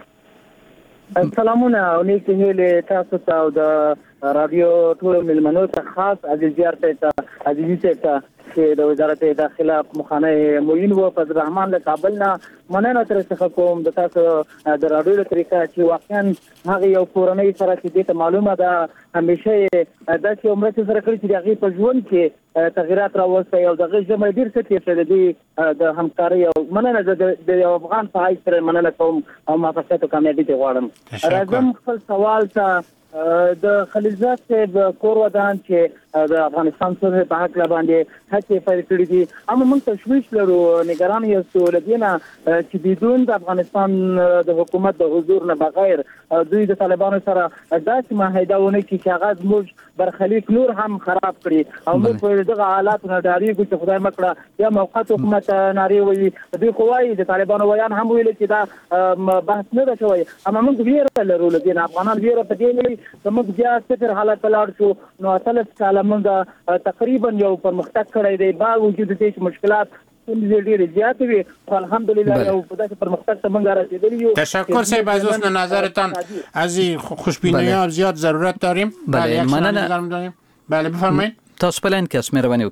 سلامونه او نیکې هیلې تاسو ته او د رادیو ټولو مېلمنو ته خاص عزیزیار ته عزیزي ته چې د وزارت داخله مخانه معین و فضل الرحمن له کابل نه مننه تر څخه کوم د تاسو د رادیو له طریقه چې واقعا هغه یو کورنۍ سره چې دې ته معلومه ده همیشه دا چې عمر سره کړی چې هغه په ژوند کې تغیرات راوستي او دغه جمع ډیر څه چې د د همکاري او مننه د افغان فعال سره مننه کوم او موافقت او کامیابی ته غواړم. راځم خپل سوال ته د خلیلزاد صاحب کور ودان چې د افغانستان سره په حق باندې هڅې پیل کړې دي اما موږ تشویش لرو نگران یو لدینا چې بدون د افغانستان د حکومت د حضور نه بغیر دوی د طالبانو سره داسې معاهده ونه کې چې هغه موږ برخلیک نور هم خراب کړي او موږ په دغه حالات نه ډاریږو چې خدای مکړه یا موقت حکومت ناری وي دوی خوای د طالبانو ویان هم ویل چې دا بحث نه ده شوی اما موږ ویره لرو لدینا افغانان ویره په دې لري چې موږ بیا ستر حالت لاړ شو نو اصل کاله موږ تقریبا یو پرمختګ کړی دی با وجود دې مشکلات ډېر زیات وي الحمدلله یو په داسې پرمختګ ته موږ رسیدلی یو.
تشکر صاحب از حسن نظرتان از این خوشبینی زیاد ضرورت داریم.
بله مننه.
بله بفرمایید.
تاسو پلان کې اسمه مهرباني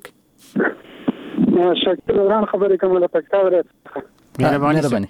وکړئ. شکر خبرې کوم له پکتاوره.
مهرباني.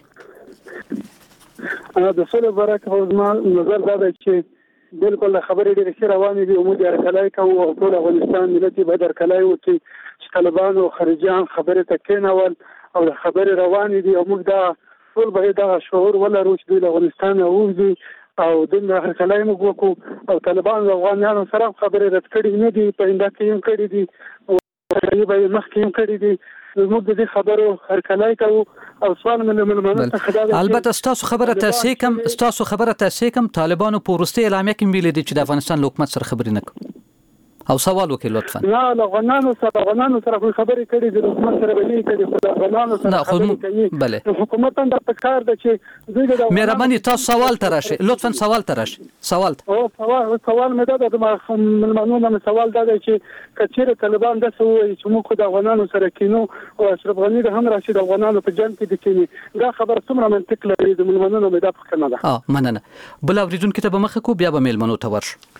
انا د سولې برکه زما نظر دا دی چې بالکل خبرې ډېرې ښې روانې دي او موږ یې هرکلی کوو او ټول افغانستان ملت یې باید هرکلی وکړي چې طالبانو خارجیان خبرې ته کېنول او د خبرې روانې دي او موږ دا ټول باید دغه شعور ولرو چې دوی له افغانستان نه ووځي او دومره هرکلی موږ وکړو او طالبان له افغانانو سره هم خبرې رد کړي نه دي په هنده کې هم کړي دي او به یې مخکې هم کړي دي موږ د دې خبرو هرکلی کوو او سوال من ملمنو څخه
البته ستاسو خبره تاسې کوم ستاسو خبره تاسې کوم طالبانو په وروستي اعلامیه کې ویل دي چې د افغانستان حکومت سره خبرې نه کوي او سوال وکړئ لطفا.
نه له افغانانو سره افغانانو سره خبرې کړي د حکومت سره ویلي کړي خو د افغانانو سره خبرې کوي.
بله
حکومت هم د پکار ده چې دوی د
مهرباني تاسو سوال ته راشئ لطفا سوال ته راشئ سوال
او سوال سوال مې دا د ملمنو نه سوال دا دی چې کچېره طالبان د سوي چې موږ د افغانانو سره کینو او اشرف غنی د هم راشد افغانانو په جنګ کې د کینی دا خبر څومره منطق لري د ملمنو نه مې دا فکر نه ده.
اه مننه. بل اوریدونکو ته به مخه کو بیا به ملمنو ته ورشو.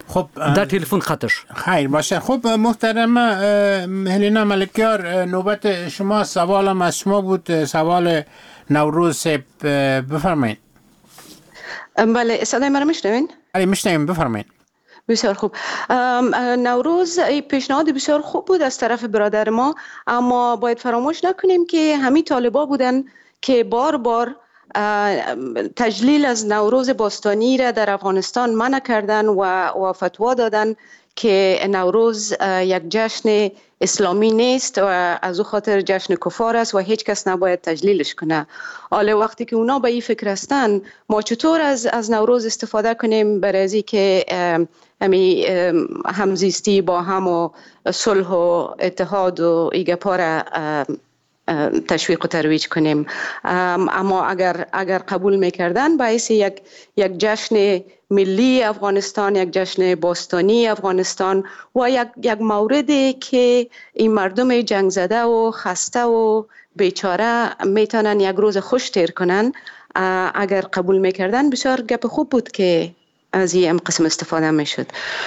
خب
در تلفن خطش
خیر باشه. خب محترم هلینا ملکیار، نوبت شما. سوالم از شما بود، سوال نوروز. بفرمایید.
بله، صدای من رو میشنوین؟
بله میشنویم، بفرمایید.
بسیار خوب. نوروز پیشنهاد بسیار خوب بود از طرف برادر ما، اما باید فراموش نکنیم که همین طالبا بودن که بار بار تجلیل از نوروز باستانی را در افغانستان منع کردن و, و فتوا دادن که نوروز یک جشن اسلامی نیست و از او خاطر جشن کفار است و هیچ کس نباید تجلیلش کنه. حالا وقتی که اونا به این فکر هستن، ما چطور از از نوروز استفاده کنیم برای از که همی همزیستی با هم و صلح و اتحاد و ایگپا را تشویق و ترویج کنیم؟ اما اگر اگر قبول میکردن باعث یک یک جشن ملی افغانستان، یک جشن باستانی افغانستان و یک یک موردی که این مردم جنگ زده و خسته و بیچاره میتونن یک روز خوش تیر کنن، اگر قبول میکردن بسیار گپ خوب بود که از این قسم استفاده میشد.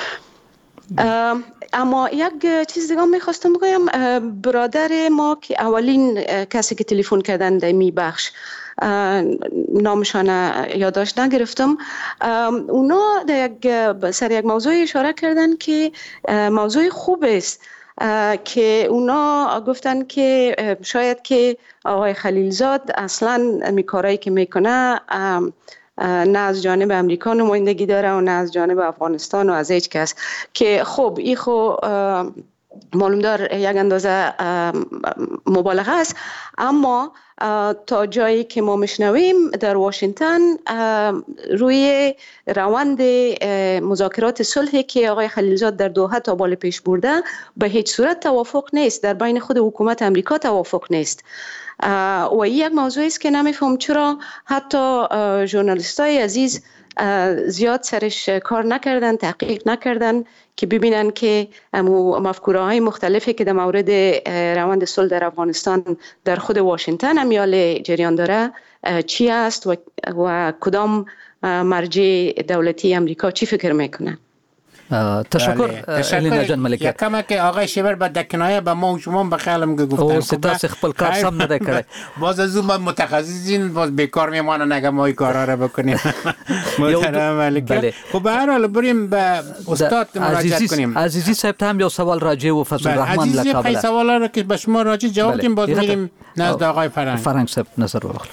اما یک چیز دیگه میخواستم بگم، برادر ما که اولین کسی که تلفن کردن در می بخش، نامشان یادداشت نگرفتم، اونا در یک سر یک موضوع اشاره کردن که موضوع خوب است، که اونا گفتن که شاید که آقای خلیلزاد اصلا می کارایی که میکنه نه از جانب امریکا نمایندگی داره و نه از جانب افغانستان و از هیچ کس، که خب این خو معلوم دار یک اندازه مبالغه است، اما تا جایی که ما میشنویم در واشنگتن روی روند مذاکرات صلحی که آقای خلیلزاد در دوحه تا بال پیش برده به هیچ صورت توافق نیست، در بین خود حکومت امریکا توافق نیست. و این یک موضوع است که نمیفهم چرا حتی ژورنالیستای عزیز زیاد سرش کار نکردن، تحقیق نکردن که ببینن که مفکوره های مختلفی که در مورد روند صلح در افغانستان در خود واشنگتن امیال جریان داره چی است و, و کدام مرجع دولتی امریکا چی فکر میکنن.
تشکر الینا جان ملکیار.
یکم که آقای شیبر بعد دکنایه به ما و شما بخیالم که گفتن
او ستاس خپل کار سم نده کرده.
باز از اون متخصصین باز بیکار میمانه نگه ما این کارا رو بکنیم. محترم ملکیار. خب به هر حال بریم به استاد مراجعه کنیم.
عزیزی صاحب هم یو سوال راجع و فضل الرحمن لقب.
عزیزی خیلی سوالا رو که به شما راجع جواب دیم، باز میریم نزد آقای فرنگ.
فرنگ صاحب نظر واخلئ.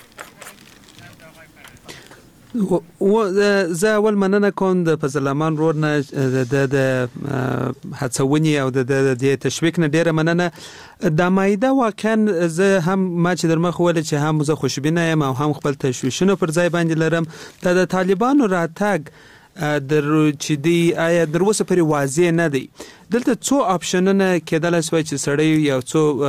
و زه اول مننه کوم د فضل الرحمن رور نه د هڅونې او د تشویق نه ډیره مننه. د مایده واقعا زه هم ما چې در مخ ول چې هم زه خوشبینه یم او هم خپل تشویشونه پر ځای باندې لرم. د طالبانو راتګ در چې دی آیا در اوسه پرې واضح نه دی. دلته څو اپشنونه کېدل شوی چې سړی یو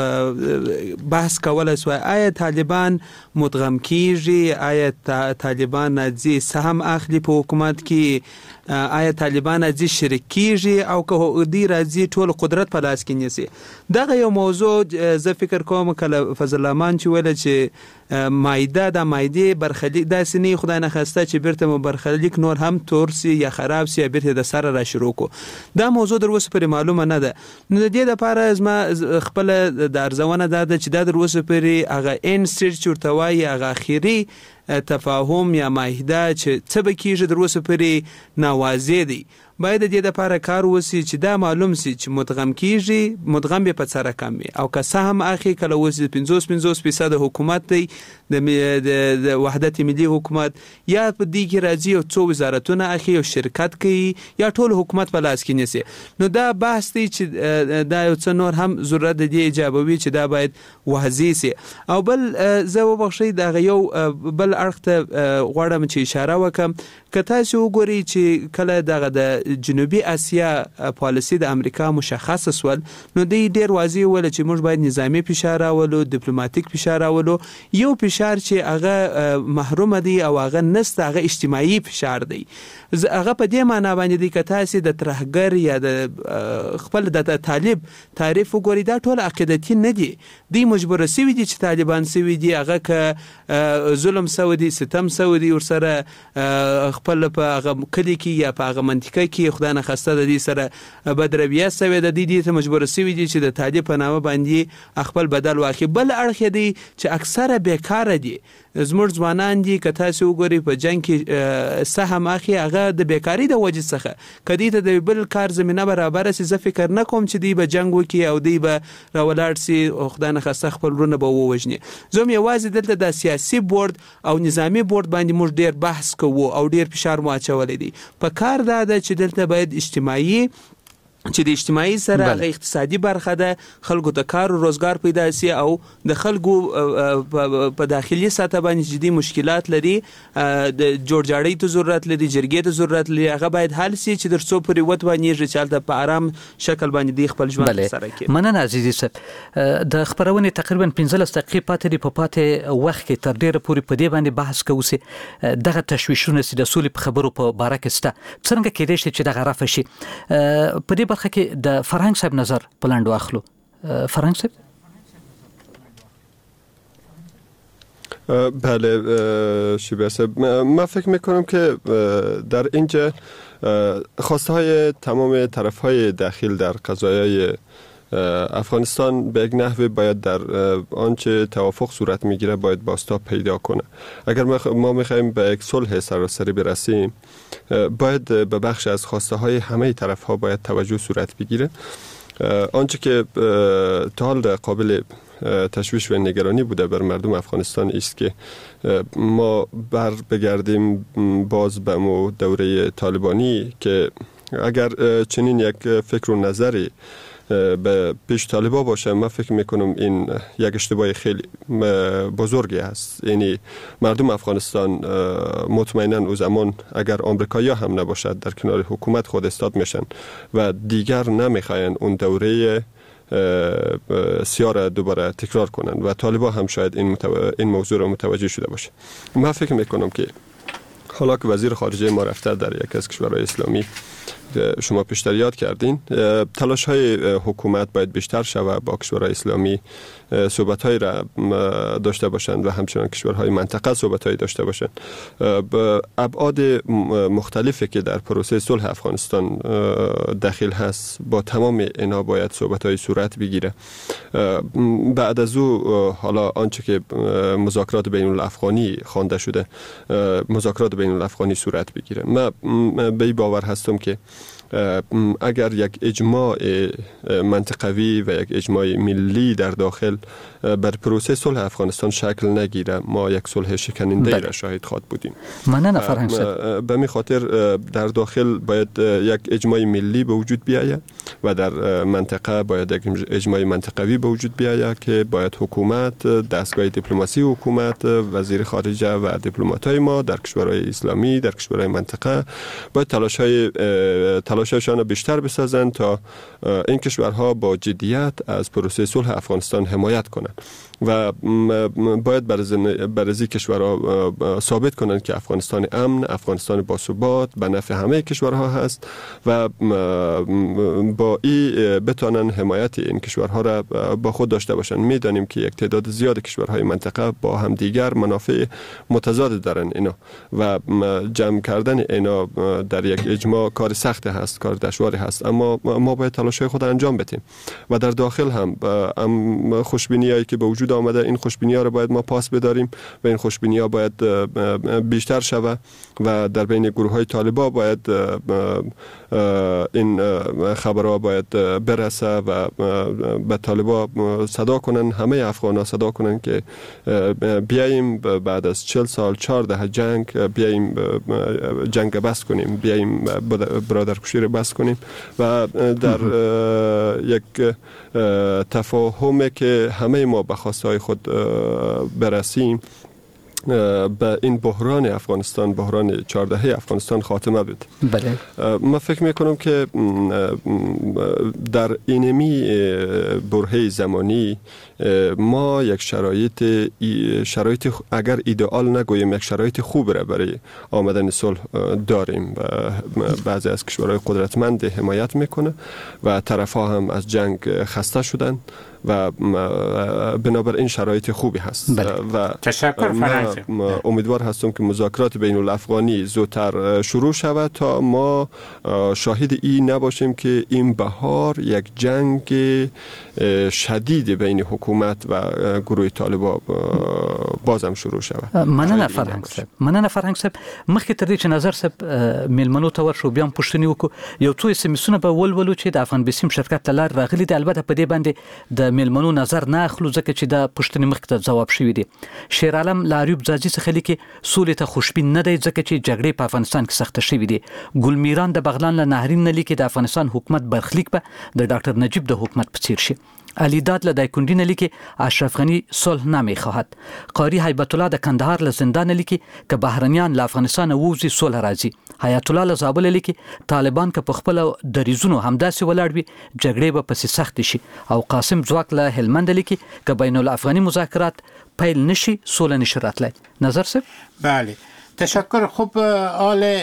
څو بحث کولای شوی. آیا طالبان مدغم کیږي؟ آیا طالبان ځي سهم اخلي په حکومت کې؟ آیا طالبان ځي شریک کیږي او که دی راځي ټول قدرت په لاس کې نیسي؟ دغه یو موضوع زه فکر کوم کله فضل الرحمن چې ویل چې مایده د مایده برخلیک داسې نه خدای نه خواسته چې بیرته مو برخلیک نور هم تورسي یا خراب سي بیرته د سره را شروع کو. دا موضوع در اوسه پرې معلومه نه ده. نو د دې لپاره از ما خپل د ارزونه ده چې دا در اوسه پرې هغه انسټیټ چورتوای هغه اخیری تفاهم یا معاهده چې څه به کېږي در اوسه پرې ناواضح دی. باید د دې لپاره کار وسی چې دا معلوم سي چې مدغم کیږي، مدغم به په څه رقم وي او که سهم اخی کله وسی پنځوس پنځوس فیصد حکومت دی د وحدت ملي حکومت یا په دې کې راځي او څو وزارتونه اخی او شرکت کوي یا ټول حکومت په لاس کې نیسي. نو دا بحث دی چې دا یو څه نور هم ضرورت دی ایجابوي چې دا باید واضح سي. او بل زه وبخښئ دا یو بل اړخ ته غواړم چې اشاره وکم. که تاسو وګورئ چې کله دغه د جنوبي اسیا پالیسي د امریکا مشخص سول، نو دی ډیر واضح ول چې موږ باید نظامی فشار راولو، ډیپلوماټیک فشار راولو. یو فشار چې هغه محروم دی او هغه نسته، هغه اجتماعي فشار دی. هغه په دې معنی باندې دی که تاسو د ترهګر یا د خپل د طالب تعریف وګورئ، دا ټول عقیدتي نه دي. دی مجبور سوي دي چې طالبان سوي دي، هغه که ظلم سوي سو دي ستم سو دي ور سره خپل په هغه کلی کې یا په هغه منطقه کې خدای نه خواسته د دې سره بدرویه سوي د دې ته مجبور سوي دي چې د تادی په نامه باندې خپل بدل واخلي. بل اړخ دی چې اکثره بیکاره دي زموږ ځوانان دي که تاسو وګورئ په جنګ کې سهم اخی هغه د بیکاری د وجې څخه کدی ته د بل کار زمينه برابر سي زه فکر نه کوم چې دی به جنگ وکي او دی به راولاړ سي او خدای نه خواسته خپل ورونه به ووجني. زم یوازې دلته د سیاسي بورډ او نظامی بورډ باندې موږ ډیر بحث کوو او ډیر فشار مو اچولې دي. په کار دا ده چې دلته باید اجتماعي چې د اجتماعي سره د اقتصادي برخه ده خلکو ته کار او روزګار پیدا سي او د خلکو په داخلي سطح باندې جدي مشکلات لري د جوړجاړي ته ضرورت لري جرګې ته ضرورت لري هغه باید حل سي چې در څو پورې وت باندې چې په آرام شکل باندې دی خپل ژوند سره کوي.
مننه عزیزي صاحب د خبرونه تقریبا پنځلس دقیقې پاتې دی په پاتې وخت کې تر ډیره پورې په دې باندې بحث کوو سي دغه تشویشونه سي د سولې په خبرو په باره کې سته څنګه کېدای شي چې دغه رافع شي. په دې برخه کې د فرهنګ صاحب نظر پلاند واخلو. فرهنګ صاحب
بله شیبر صاحب من فکر میکنم که در اینجا خواسته های تمام طرف های داخل در قضایای افغانستان به یک نحوی باید در آنچه توافق صورت میگیره باید بازتاب پیدا کنه. اگر ما میخوایم به یک صلح سراسری برسیم باید به بخش از خواسته های همه طرف ها باید توجه صورت بگیره. آنچه که تا حال قابل تشویش و نگرانی بوده بر مردم افغانستان است که ما بر بگردیم باز به مو دوره طالبانی که اگر چنین یک فکر و نظری به پیش طالبا باشه من فکر میکنم این یک اشتباه خیلی بزرگی است. یعنی مردم افغانستان مطمئنا او زمان اگر آمریکایی هم نباشد در کنار حکومت خود استاد میشن و دیگر نمیخواین اون دوره سیاه دوباره تکرار کنن و طالبا هم شاید این, متو... این موضوع را متوجه شده باشه. من فکر میکنم که حالا که وزیر خارجه ما رفته در یک از کشورهای اسلامی شما پیشتر یاد کردین تلاش های حکومت باید بیشتر شود با کشورهای اسلامی صحبت های را داشته باشند و همچنان کشورهای منطقه صحبت های داشته باشند. ابعاد مختلفی که در پروسه صلح افغانستان داخل هست با تمام اینا باید صحبت های صورت بگیره. بعد از او حالا آنچه که مذاکرات بین الافغانی خوانده شده مذاکرات بین الافغانی صورت بگیره. من به این باور هستم که اگر یک اجماع منطقوی و یک اجماع ملی در داخل بر پروسه صلح افغانستان شکل نگیره ما یک صلح شکننده را شاهد خواهد بودیم.
مننه فرهنگ صاحب.
به می خاطر در داخل باید یک اجماع ملی به وجود بیاید و در منطقه باید یک اجماع منطقوی به وجود بیاید که باید حکومت دستگاه دیپلماسی حکومت وزیر خارجه و دیپلمات‌های ما در کشورهای اسلامی در کشورهای منطقه باید تلاش‌های تلاششان را بیشتر بسازند تا این کشورها با جدیت از پروسه صلح افغانستان حمایت کنند و باید برای کشورها ثابت کنند که افغانستان امن، افغانستان باثبات به نفع همه کشورها هست و با این بتوانند حمایت این کشورها را با خود داشته باشند. میدانیم که یک تعداد زیاد کشورهای منطقه با هم دیگر منافع متضاد دارند اینا و جمع کردن اینا در یک اجماع کار سخت هست، کار دشواری هست، اما ما باید تلاش‌های خود انجام بدیم و در داخل هم خوشبینیایی که به وجود آمده این خوشبینی‌ها را باید ما پاس بداریم و این خوشبینی‌ها باید بیشتر شود و در بین گروه‌های طالبا باید این خبرها باید برسه و به طالبا صدا کنن، همه افغان‌ها صدا کنن که بیاییم بعد از چهل سال چهار دهه جنگ بیاییم جنگ بس کنیم، بیاییم برادرکشی را بس کنیم و در یک تفاهمی که همه ما به خواستهای خود برسیم به این بحران افغانستان بحران چهاردهه افغانستان خاتمه بده.
بله.
من فکر میکنم که در اینمی برهه زمانی ما یک شرایط شرایط اگر ایدئال نگوییم یک شرایط خوب را برای آمدن صلح داریم و بعضی از کشورهای قدرتمند حمایت میکنه و طرفها هم از جنگ خسته شدن و بنابر این شرایط خوبی هست.
بله.
و
تشکر فرانسه.
امیدوار هستم که مذاکرات بین الافغانی زودتر شروع شود تا ما شاهد این نباشیم که این بهار یک جنگ شدید بین حکومت و گروه طالبان بازم شروع شود.
مننه فرهنګ صاحب. مننه فرهنګ صاحب. مخکې تر دې چې نظر صاحب میلمنو ته ورشو بیا پوښتنې وکړو، یو څو اسمسونه به ولولو چې د افغان بیسیم شرکت ته لار راغلي دي. البته په دې باندې د میلمنو نظر نه اخلو ځکه چې دا پوښتنې مخکې ته ځواب شوي دي. شیر عالم لاریوب ځاځي څخه لیکي سولې ته خوشبین نه دی ځکه چې جګړې په افغانستان کې سخته شوې دي. ګل میران د بغلان له نهرین نه لیکي د افغانستان حکومت برخلیک به د ډاکټر نجیب د حکومت په څیر شي. علی داد له دایکندی نه لیکي اشرف غنی صلح نامه خواهد. قاری هیبت الله د کندهار له زندان لیکي که بهرنیان له افغانستان ووزي صلح راځي. حیات الله له زابل لیکي طالبان که په خپل دریزونو همداسې ولاړ وي جګړې به پسې سخت شي. او قاسم ځواک له هلمند لیکي که بین الافغاني مذاکرات پیل نشي صلح نشي راتلی. نظر صاحب؟
بله تشکر. خوب آل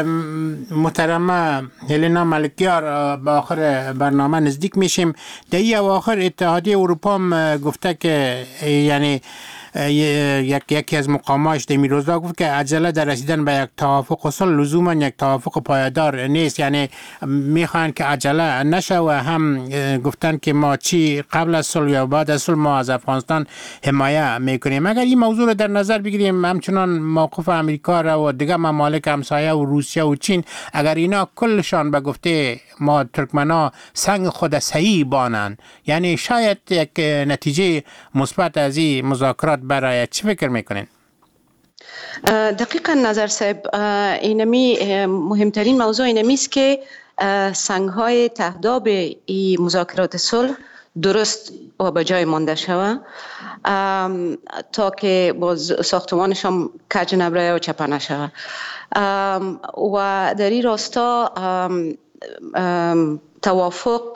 محترمه هلینا ملکیار به آخر برنامه نزدیک میشیم. در این اواخر اتحادیه اروپا هم گفته که یعنی یک یکی از مقاماش در میروزا گفت که عجله در رسیدن به یک توافق صلح لزوما یک توافق پایدار نیست، یعنی میخوان که عجله نشه و هم گفتن که ما چی قبل از صلح یا بعد از صلح ما از افغانستان حمایه میکنیم. اگر این موضوع رو در نظر بگیریم همچنان موقف امریکا را و دیگه ممالک همسایه و روسیه و چین اگر اینا کلشان به گفته ما ترکمنا سنگ خود صحیح بانن، یعنی شاید یک نتیجه مثبت از این مذاکرات برای چی فکر میکنین؟
دقیقا نظر صاحب، اینمی مهمترین موضوع اینمی است که سنگ‌های تهداب این مذاکرات صلح درست و به جای مانده شود تا که باز ساختمانش هم کج نبره و چپه نشود. و در این راستا توافق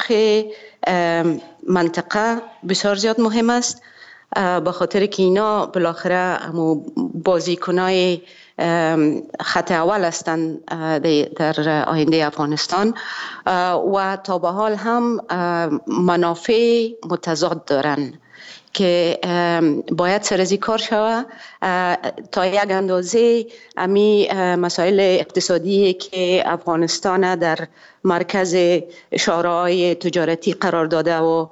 منطقه بسیار زیاد مهم است، به خاطر که اینا بالاخره همو بازیکنای خط اول هستند در آینده افغانستان و تا به حال هم منافع متضاد دارن که باید سرازی کار شود. تا یک اندازه امی مسائل اقتصادی که افغانستان در مرکز شورای تجارتی قرار داده و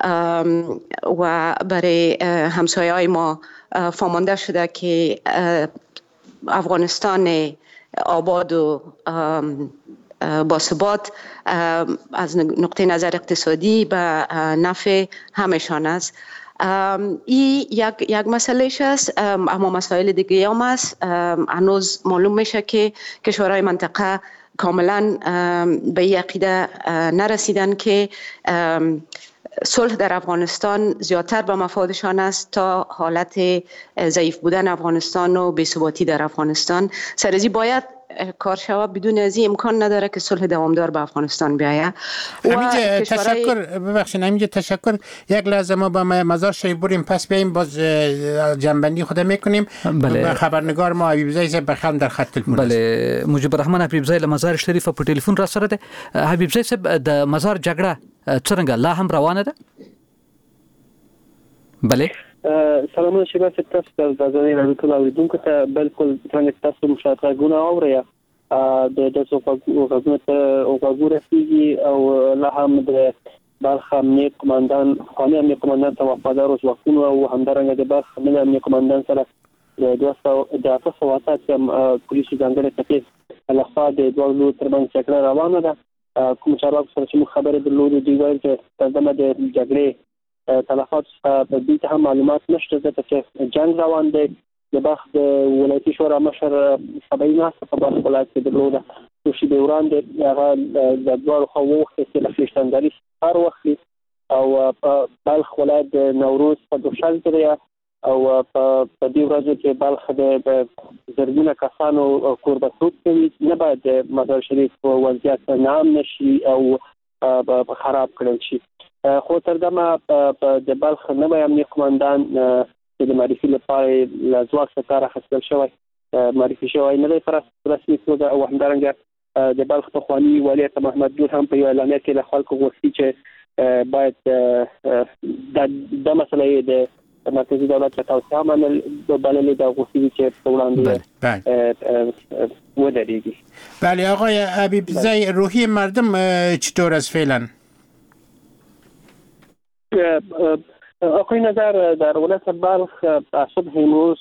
و برای همسایه های ما فامانده شده که افغانستان آباد و باثبات از نقطه نظر اقتصادی به نفع همشان است. این یک یک مسئلهش است، اما مسائل دیگه هم است. هنوز معلوم میشه که کشورهای منطقه کاملا به این عقیده نرسیدن که صلح در افغانستان زیادتر به مفادشان است تا حالت ضعیف بودن افغانستان و بی‌ثباتی در افغانستان. سرازی باید کار شود، بدون از این امکان نداره که صلح دوامدار به افغانستان بیاید.
همینجا تشکر، ببخشید همینجا تشکر. یک لحظه ما با مزار شریف بریم پس بیاییم باز جنبندی خود میکنیم. بله. خبرنگار ما حبیب زئی صاحب بخام در خط تلفن.
بله، مجيب الرحمن حبیب زئی له مزار شریف په ټلیفون را سره ده. حبیب زئی صاحب د مزار جګړه څنګه لا هم روانه ده؟ بله.
سلامونه شیبه صاحب، تاسو د ځاني راډیو اوریدونکو ته بالکل څنګه تاسو مشاهده اورئ د داسو غوښتنه ته وګورئ او لا هم د بلخ امنیه قومندان خاني امنیه قومندان ته وفادار اوس وختونه او همدارنګه د بلخ امنیه قومندان سره د دوه سوه د اته سوه اته پولیسو ځانګړي تکلیف لخوا د دوه لورو ترمنځ جګړه روانه ده. کوم چارواکو سره چې موږ خبرې درلودې دوی ویل چې ترڅو د جګړې تلفات په دې ته هم معلومات نشته ځکه چې جنگ روان دی. د بلخ د ولایتي شورا مشر خبري ناسته په بلخ ولایت کې درلوده چې د وړاندې هغه د دوه خو وخت کې د فیشتندري هر وخت او په بلخ ولایت د نوروز په دوشل کې او په دې ورځو کې بلخ د زرګونه کسانو قربانیت کوي. نه باید مزار شریف وضعیت نام نشي او خراب کړل شي. خو تر دمه د بلخ نوی امنیه قومندان چې د معرفي لپاره له ځواک څخه کار اخیستل شوی معرفي شوی نه دی پر رسمي توګه او همدارنګه د بلخ پخواني والي محمد ګل هم په اعلامیه کې له خلکو غوښتي چې باید د مسئله د مرکزی دولت توسعه منل بللی د غوښتي چې په وړاندې ودرېږي.
بله آقای حبیبزی، روحی مردم چطور است فعلا؟
آقای نظر، در ولایت بلخ از صبح امروز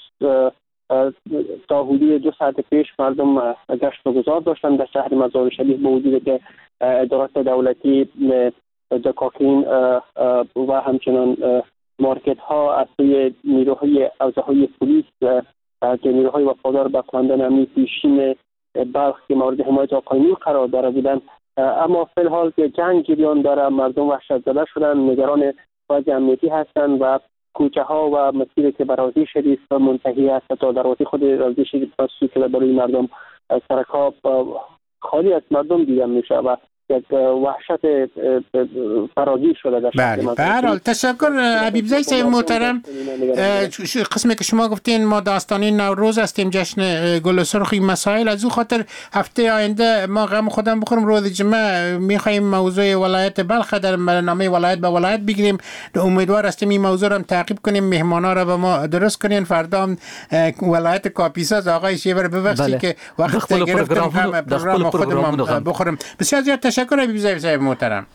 تا حدود دو ساعت پیش مردم گشت و گذار داشتن در شهر مزار شریف با وجودی که ادارات دولتی دکاکین و همچنان مارکت ها از سوی نیروهای حوزه‌های پلیس که نیروهای وفادار به قوانین امنیتی پیشین بلخ که مورد حمایت آقایانی قرار داره بودند، اما فی الحال که جنگ جریان داره مردم وحشت زده شدن، نگران وضع امنیتی هستند و کوچه ها و مسیری که به روضه شریف منتهی است تا دروازه خود روضه شریف مسجد که برای مردم سرکاب خالی از مردم دیده میشه و یک وحشت فراگیر شده در شهر مزار.
به هر حال تشکر حبیبزی صاحب محترم. قسمی که شما گفتین ما داستانی نوروز هستیم، جشن گل سرخ، مسائل از او خاطر هفته آینده ما غم خودم بخورم، روز جمعه میخوایم موضوع ولایت بلخ در برنامه ولایت به ولایت بگیریم. امیدوار هستیم این موضوع رو تعقیب کنیم، مهمانا رو به ما درست کنین. فردا هم ولایت کاپیسا آقای شیور ببخشید که وقت گرفتم پروگرام خودم بخورم. بسیار زیاد تشکر حبیبزی صاحب محترم.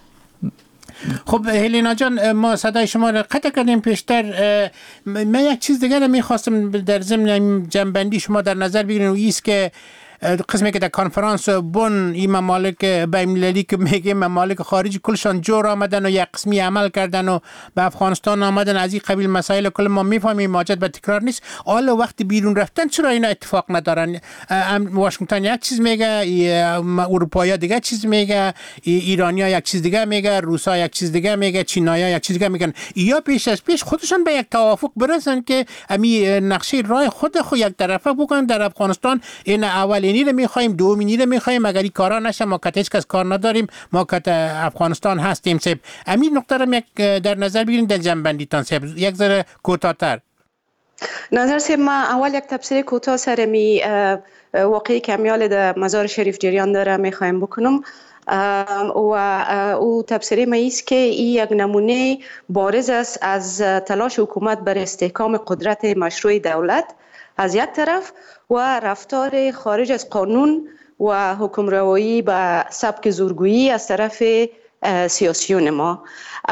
خب هلینا جان، ما صدای شما را قطع کردیم پیشتر. من یک چیز دیگر میخواستم در ضمن جنبندی شما در نظر بگیرین و ایست که قسمی که در کنفرانس بن این ممالک بین‌المللی که میگه ممالک خارجی کلشان جور آمدن و یک قسمی عمل کردن و به افغانستان آمدن، از این قبیل مسائل کل ما میفهمیم، حاجت به تکرار نیست. حالا وقتی بیرون رفتن چرا اینا اتفاق ندارن؟ واشنگتن یک چیز میگه، اروپایی دیگه چیز میگه، ایرانیا یک چیز دیگه میگه، روسا یک چیز دیگه میگه، چینایا یک چیز دیگه میگن. یا پیش از پیش خودشون به یک توافق برسن که امی نقشه راه خود خود یک طرفه بکنن در افغانستان. این اول اینی رو میخوایم، دومینی رو میخوایم، اگر این کارا نشه ما کت هیچ کس کار نداریم، ما کت افغانستان هستیم. سب امین نقطه رو یک در نظر بگیرین در جنبندی تان سب یک ذره کوتاه‌تر.
نظر سب ما اول یک تفسیر کوتاه سر می واقعی کمیال در مزار شریف جریان داره میخوایم بکنم و او تفسیر ما است که این یک نمونه بارز است از تلاش حکومت بر استحکام قدرت مشروع دولت از یک طرف و رفتار خارج از قانون و حکمرانی به سبک زورگویی از طرف سیاسیون ما.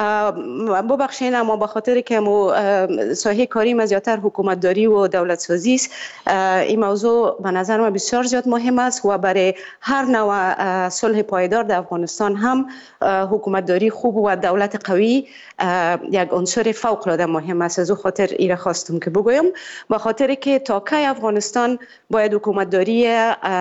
ببخشید اما به خاطر که مو ساحه کاری ما زیادتر حکومت داری و دولت سازی است، این موضوع به نظر من بسیار زیاد مهم است و برای هر نوع صلح پایدار در افغانستان هم حکومت داری خوب و دولت قوی یک عنصر فوق العاده مهم است. از او خاطر ایره خواستم که بگویم، به خاطر که تا کی افغانستان باید حکومت داری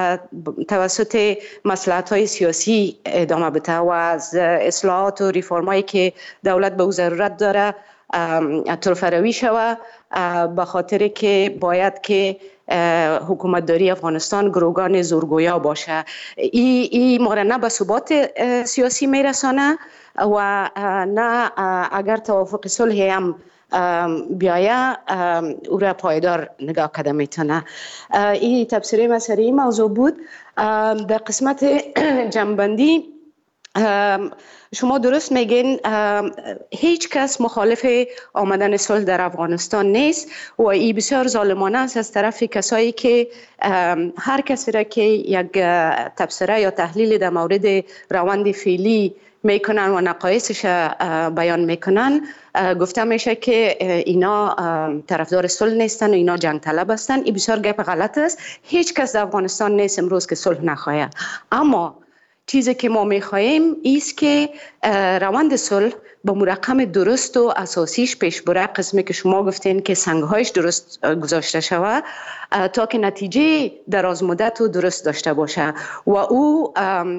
توسط مصلحت‌های سیاسی ادامه بده و از اصلاحات و ریفرمایی که دولت به او ضرورت داره طرفروی شوه، به خاطر که باید که حکومت داری افغانستان گروگان زورگویا باشه. ای, ای ما را نه به ثبات سیاسی میرسانه و نه اگر توافق صلح هم بیایه او را پایدار نگاه کده میتونه. این تفسیر مسئله این موضوع بود. در قسمت جنبندی شما درست میگین، هیچ کس مخالف آمدن صلح در افغانستان نیست و این بسیار ظالمانه است از طرف کسایی که هر کسی را که یک تبصره یا تحلیل در مورد روند فعلی میکنن و نقایصش بیان میکنن، گفته میشه که اینا طرفدار صلح نیستن و اینا جنگ طلب هستن. این بسیار گپ غلط است. هیچ کس در افغانستان نیست امروز که صلح نخواهد، اما چیزی که ما میخواهیم ایست که روند صلح با مرقم درست و اساسیش پیش بره، قسمی که شما گفتین که سنگهایش درست گذاشته شود تا که نتیجه دراز مدت و درست داشته باشه. و او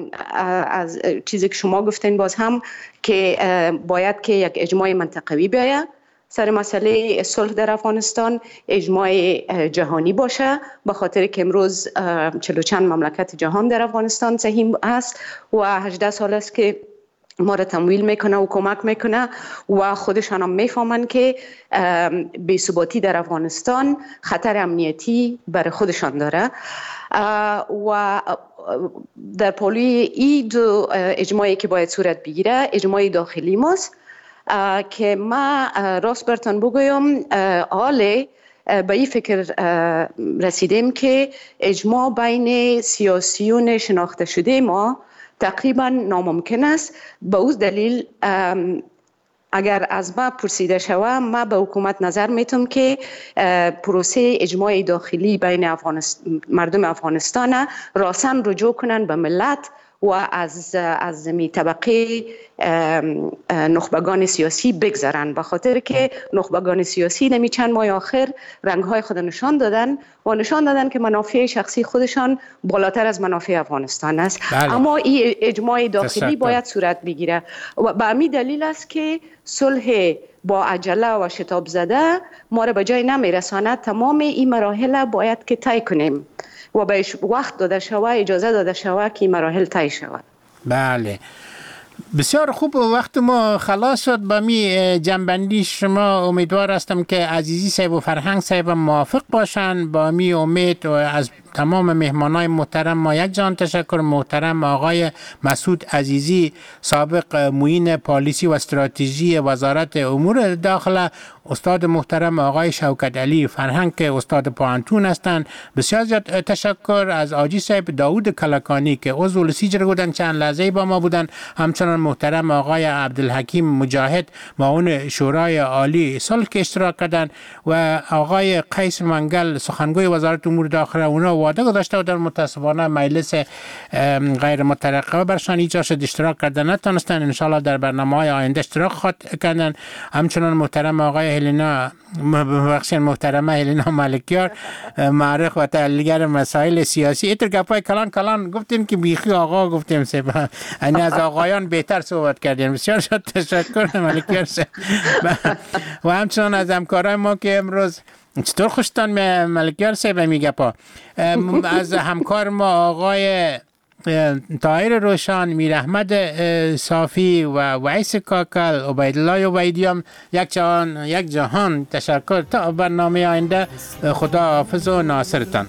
از چیزی که شما گفتین باز هم که باید که یک اجماع منطقوی بیاید سر مسئله صلح در افغانستان، اجماع جهانی باشه، به خاطر که امروز چلو چند مملکت جهان در افغانستان سهیم است و هجده سال است که ما را تمویل میکنه و کمک میکنه و خودشان هم میفهمن که بی‌ثباتی در افغانستان خطر امنیتی برای خودشان داره و در پالوی این دو اجماعی که باید صورت بگیره اجماع داخلی ماست که ما راست برتان بگویم حال به این فکر رسیدیم که اجماع بین سیاسیون شناخته شده ما تقریبا ناممکن است. به اون دلیل اگر از ما پرسیده شود ما به حکومت نظر میتم که پروسه اجماع داخلی بین افغانستان مردم افغانستان راسن رجوع کنن به ملت و از از می طبقه نخبگان سیاسی بگذرن، به خاطر که نخبگان سیاسی نمی چند ماه آخر رنگهای خود نشان دادن و نشان دادن که منافع شخصی خودشان بالاتر از منافع افغانستان است. بله. اما این اجماع داخلی تشکر. باید صورت بگیره و به همین دلیل است که صلح با عجله و شتاب زده ما را به جای نمیرساند. تمام این مراحل باید که طی کنیم و بهش وقت داده شود، اجازه داده شود که مراحل طی شود.
بله بسیار خوب. وقت ما خلاص شد. با می جنبندی شما امیدوار هستم که عزیزی صاحب و فرهنگ صاحب موافق باشن. با می امید و از تمام مهمانای محترم ما یک جان تشکر. محترم آقای مسعود عزیزی سابق معین پالیسی و استراتژی وزارت امور داخله، استاد محترم آقای شوکت علی فرهنگ که استاد پوهنتون هستند. بسیار زیاد تشکر از آجی صاحب داود کلکانی که عضو لسیجر بودن، چند لحظه با ما بودن. همچنان محترم آقای عبدالحکیم مجاهد معاون شورای عالی صلح که اشتراک کردن و آقای قیس منگل سخنگوی وزارت امور داخله. اونا وعده گذاشته بودن، متاسفانه مجلس غیر مترقبه برشان ایجاد شد، اشتراک کردن نتونستن. ان شاءالله در برنامه‌های آینده اشتراک خواهد کردن. همچنان محترم آقای هلینا بخشین محترمه هلینا ملکیار معرخ و تحلیلگر مسائل سیاسی. ایتر گپای کلان کلان گفتین که بیخی آقا گفتیم سه یعنی از آقایان بهتر صحبت کردین. بسیار شد تشکر ملکیار سه. و همچنان از همکارای ما که امروز چطور خوشتان ملکیار صاحب میگه پا از همکار ما آقای طاهر روشان، میر احمد صافی و ویس کاکل، عبیدالله عبیدیان، یک جهان یک جهان تشکر. تا برنامه آینده خدا حافظ و ناصرتان.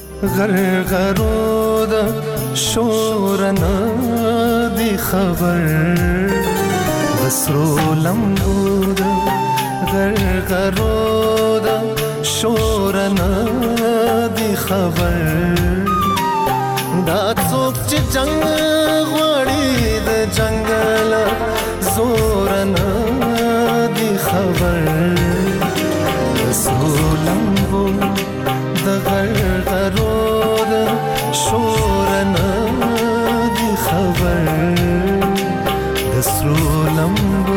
غرغرود شورنا دی خبر بسرولم بود غرغرود شورنا دی خبر دا څوک چې جنگ غواړي د جنگل زور نه دی خبر رسولمبو د غرغرو د شور نه دی خبر رسولمبو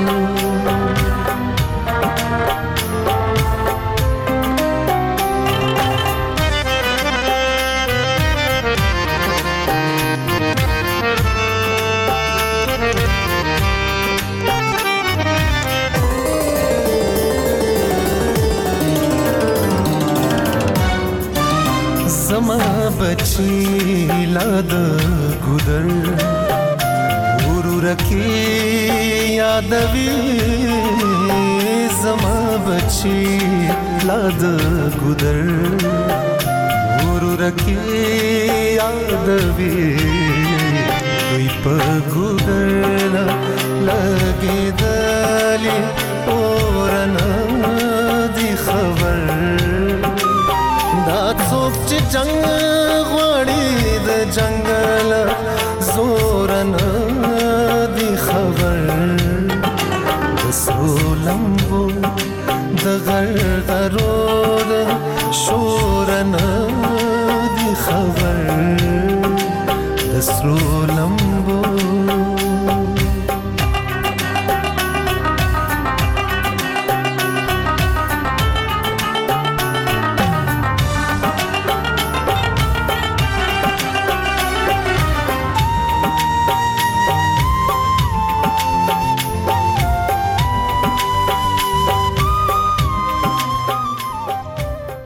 बची लाद गुदर गुरु रखी यादवी जमा बची लाद गुदर गुरु रखी यादवी कोई पगुदर लगे दली और दी खबर दात सोच जंग जंगल जोर न दी खबर रसूलम्बो द गरगरोद शोर न दी खबर रसूल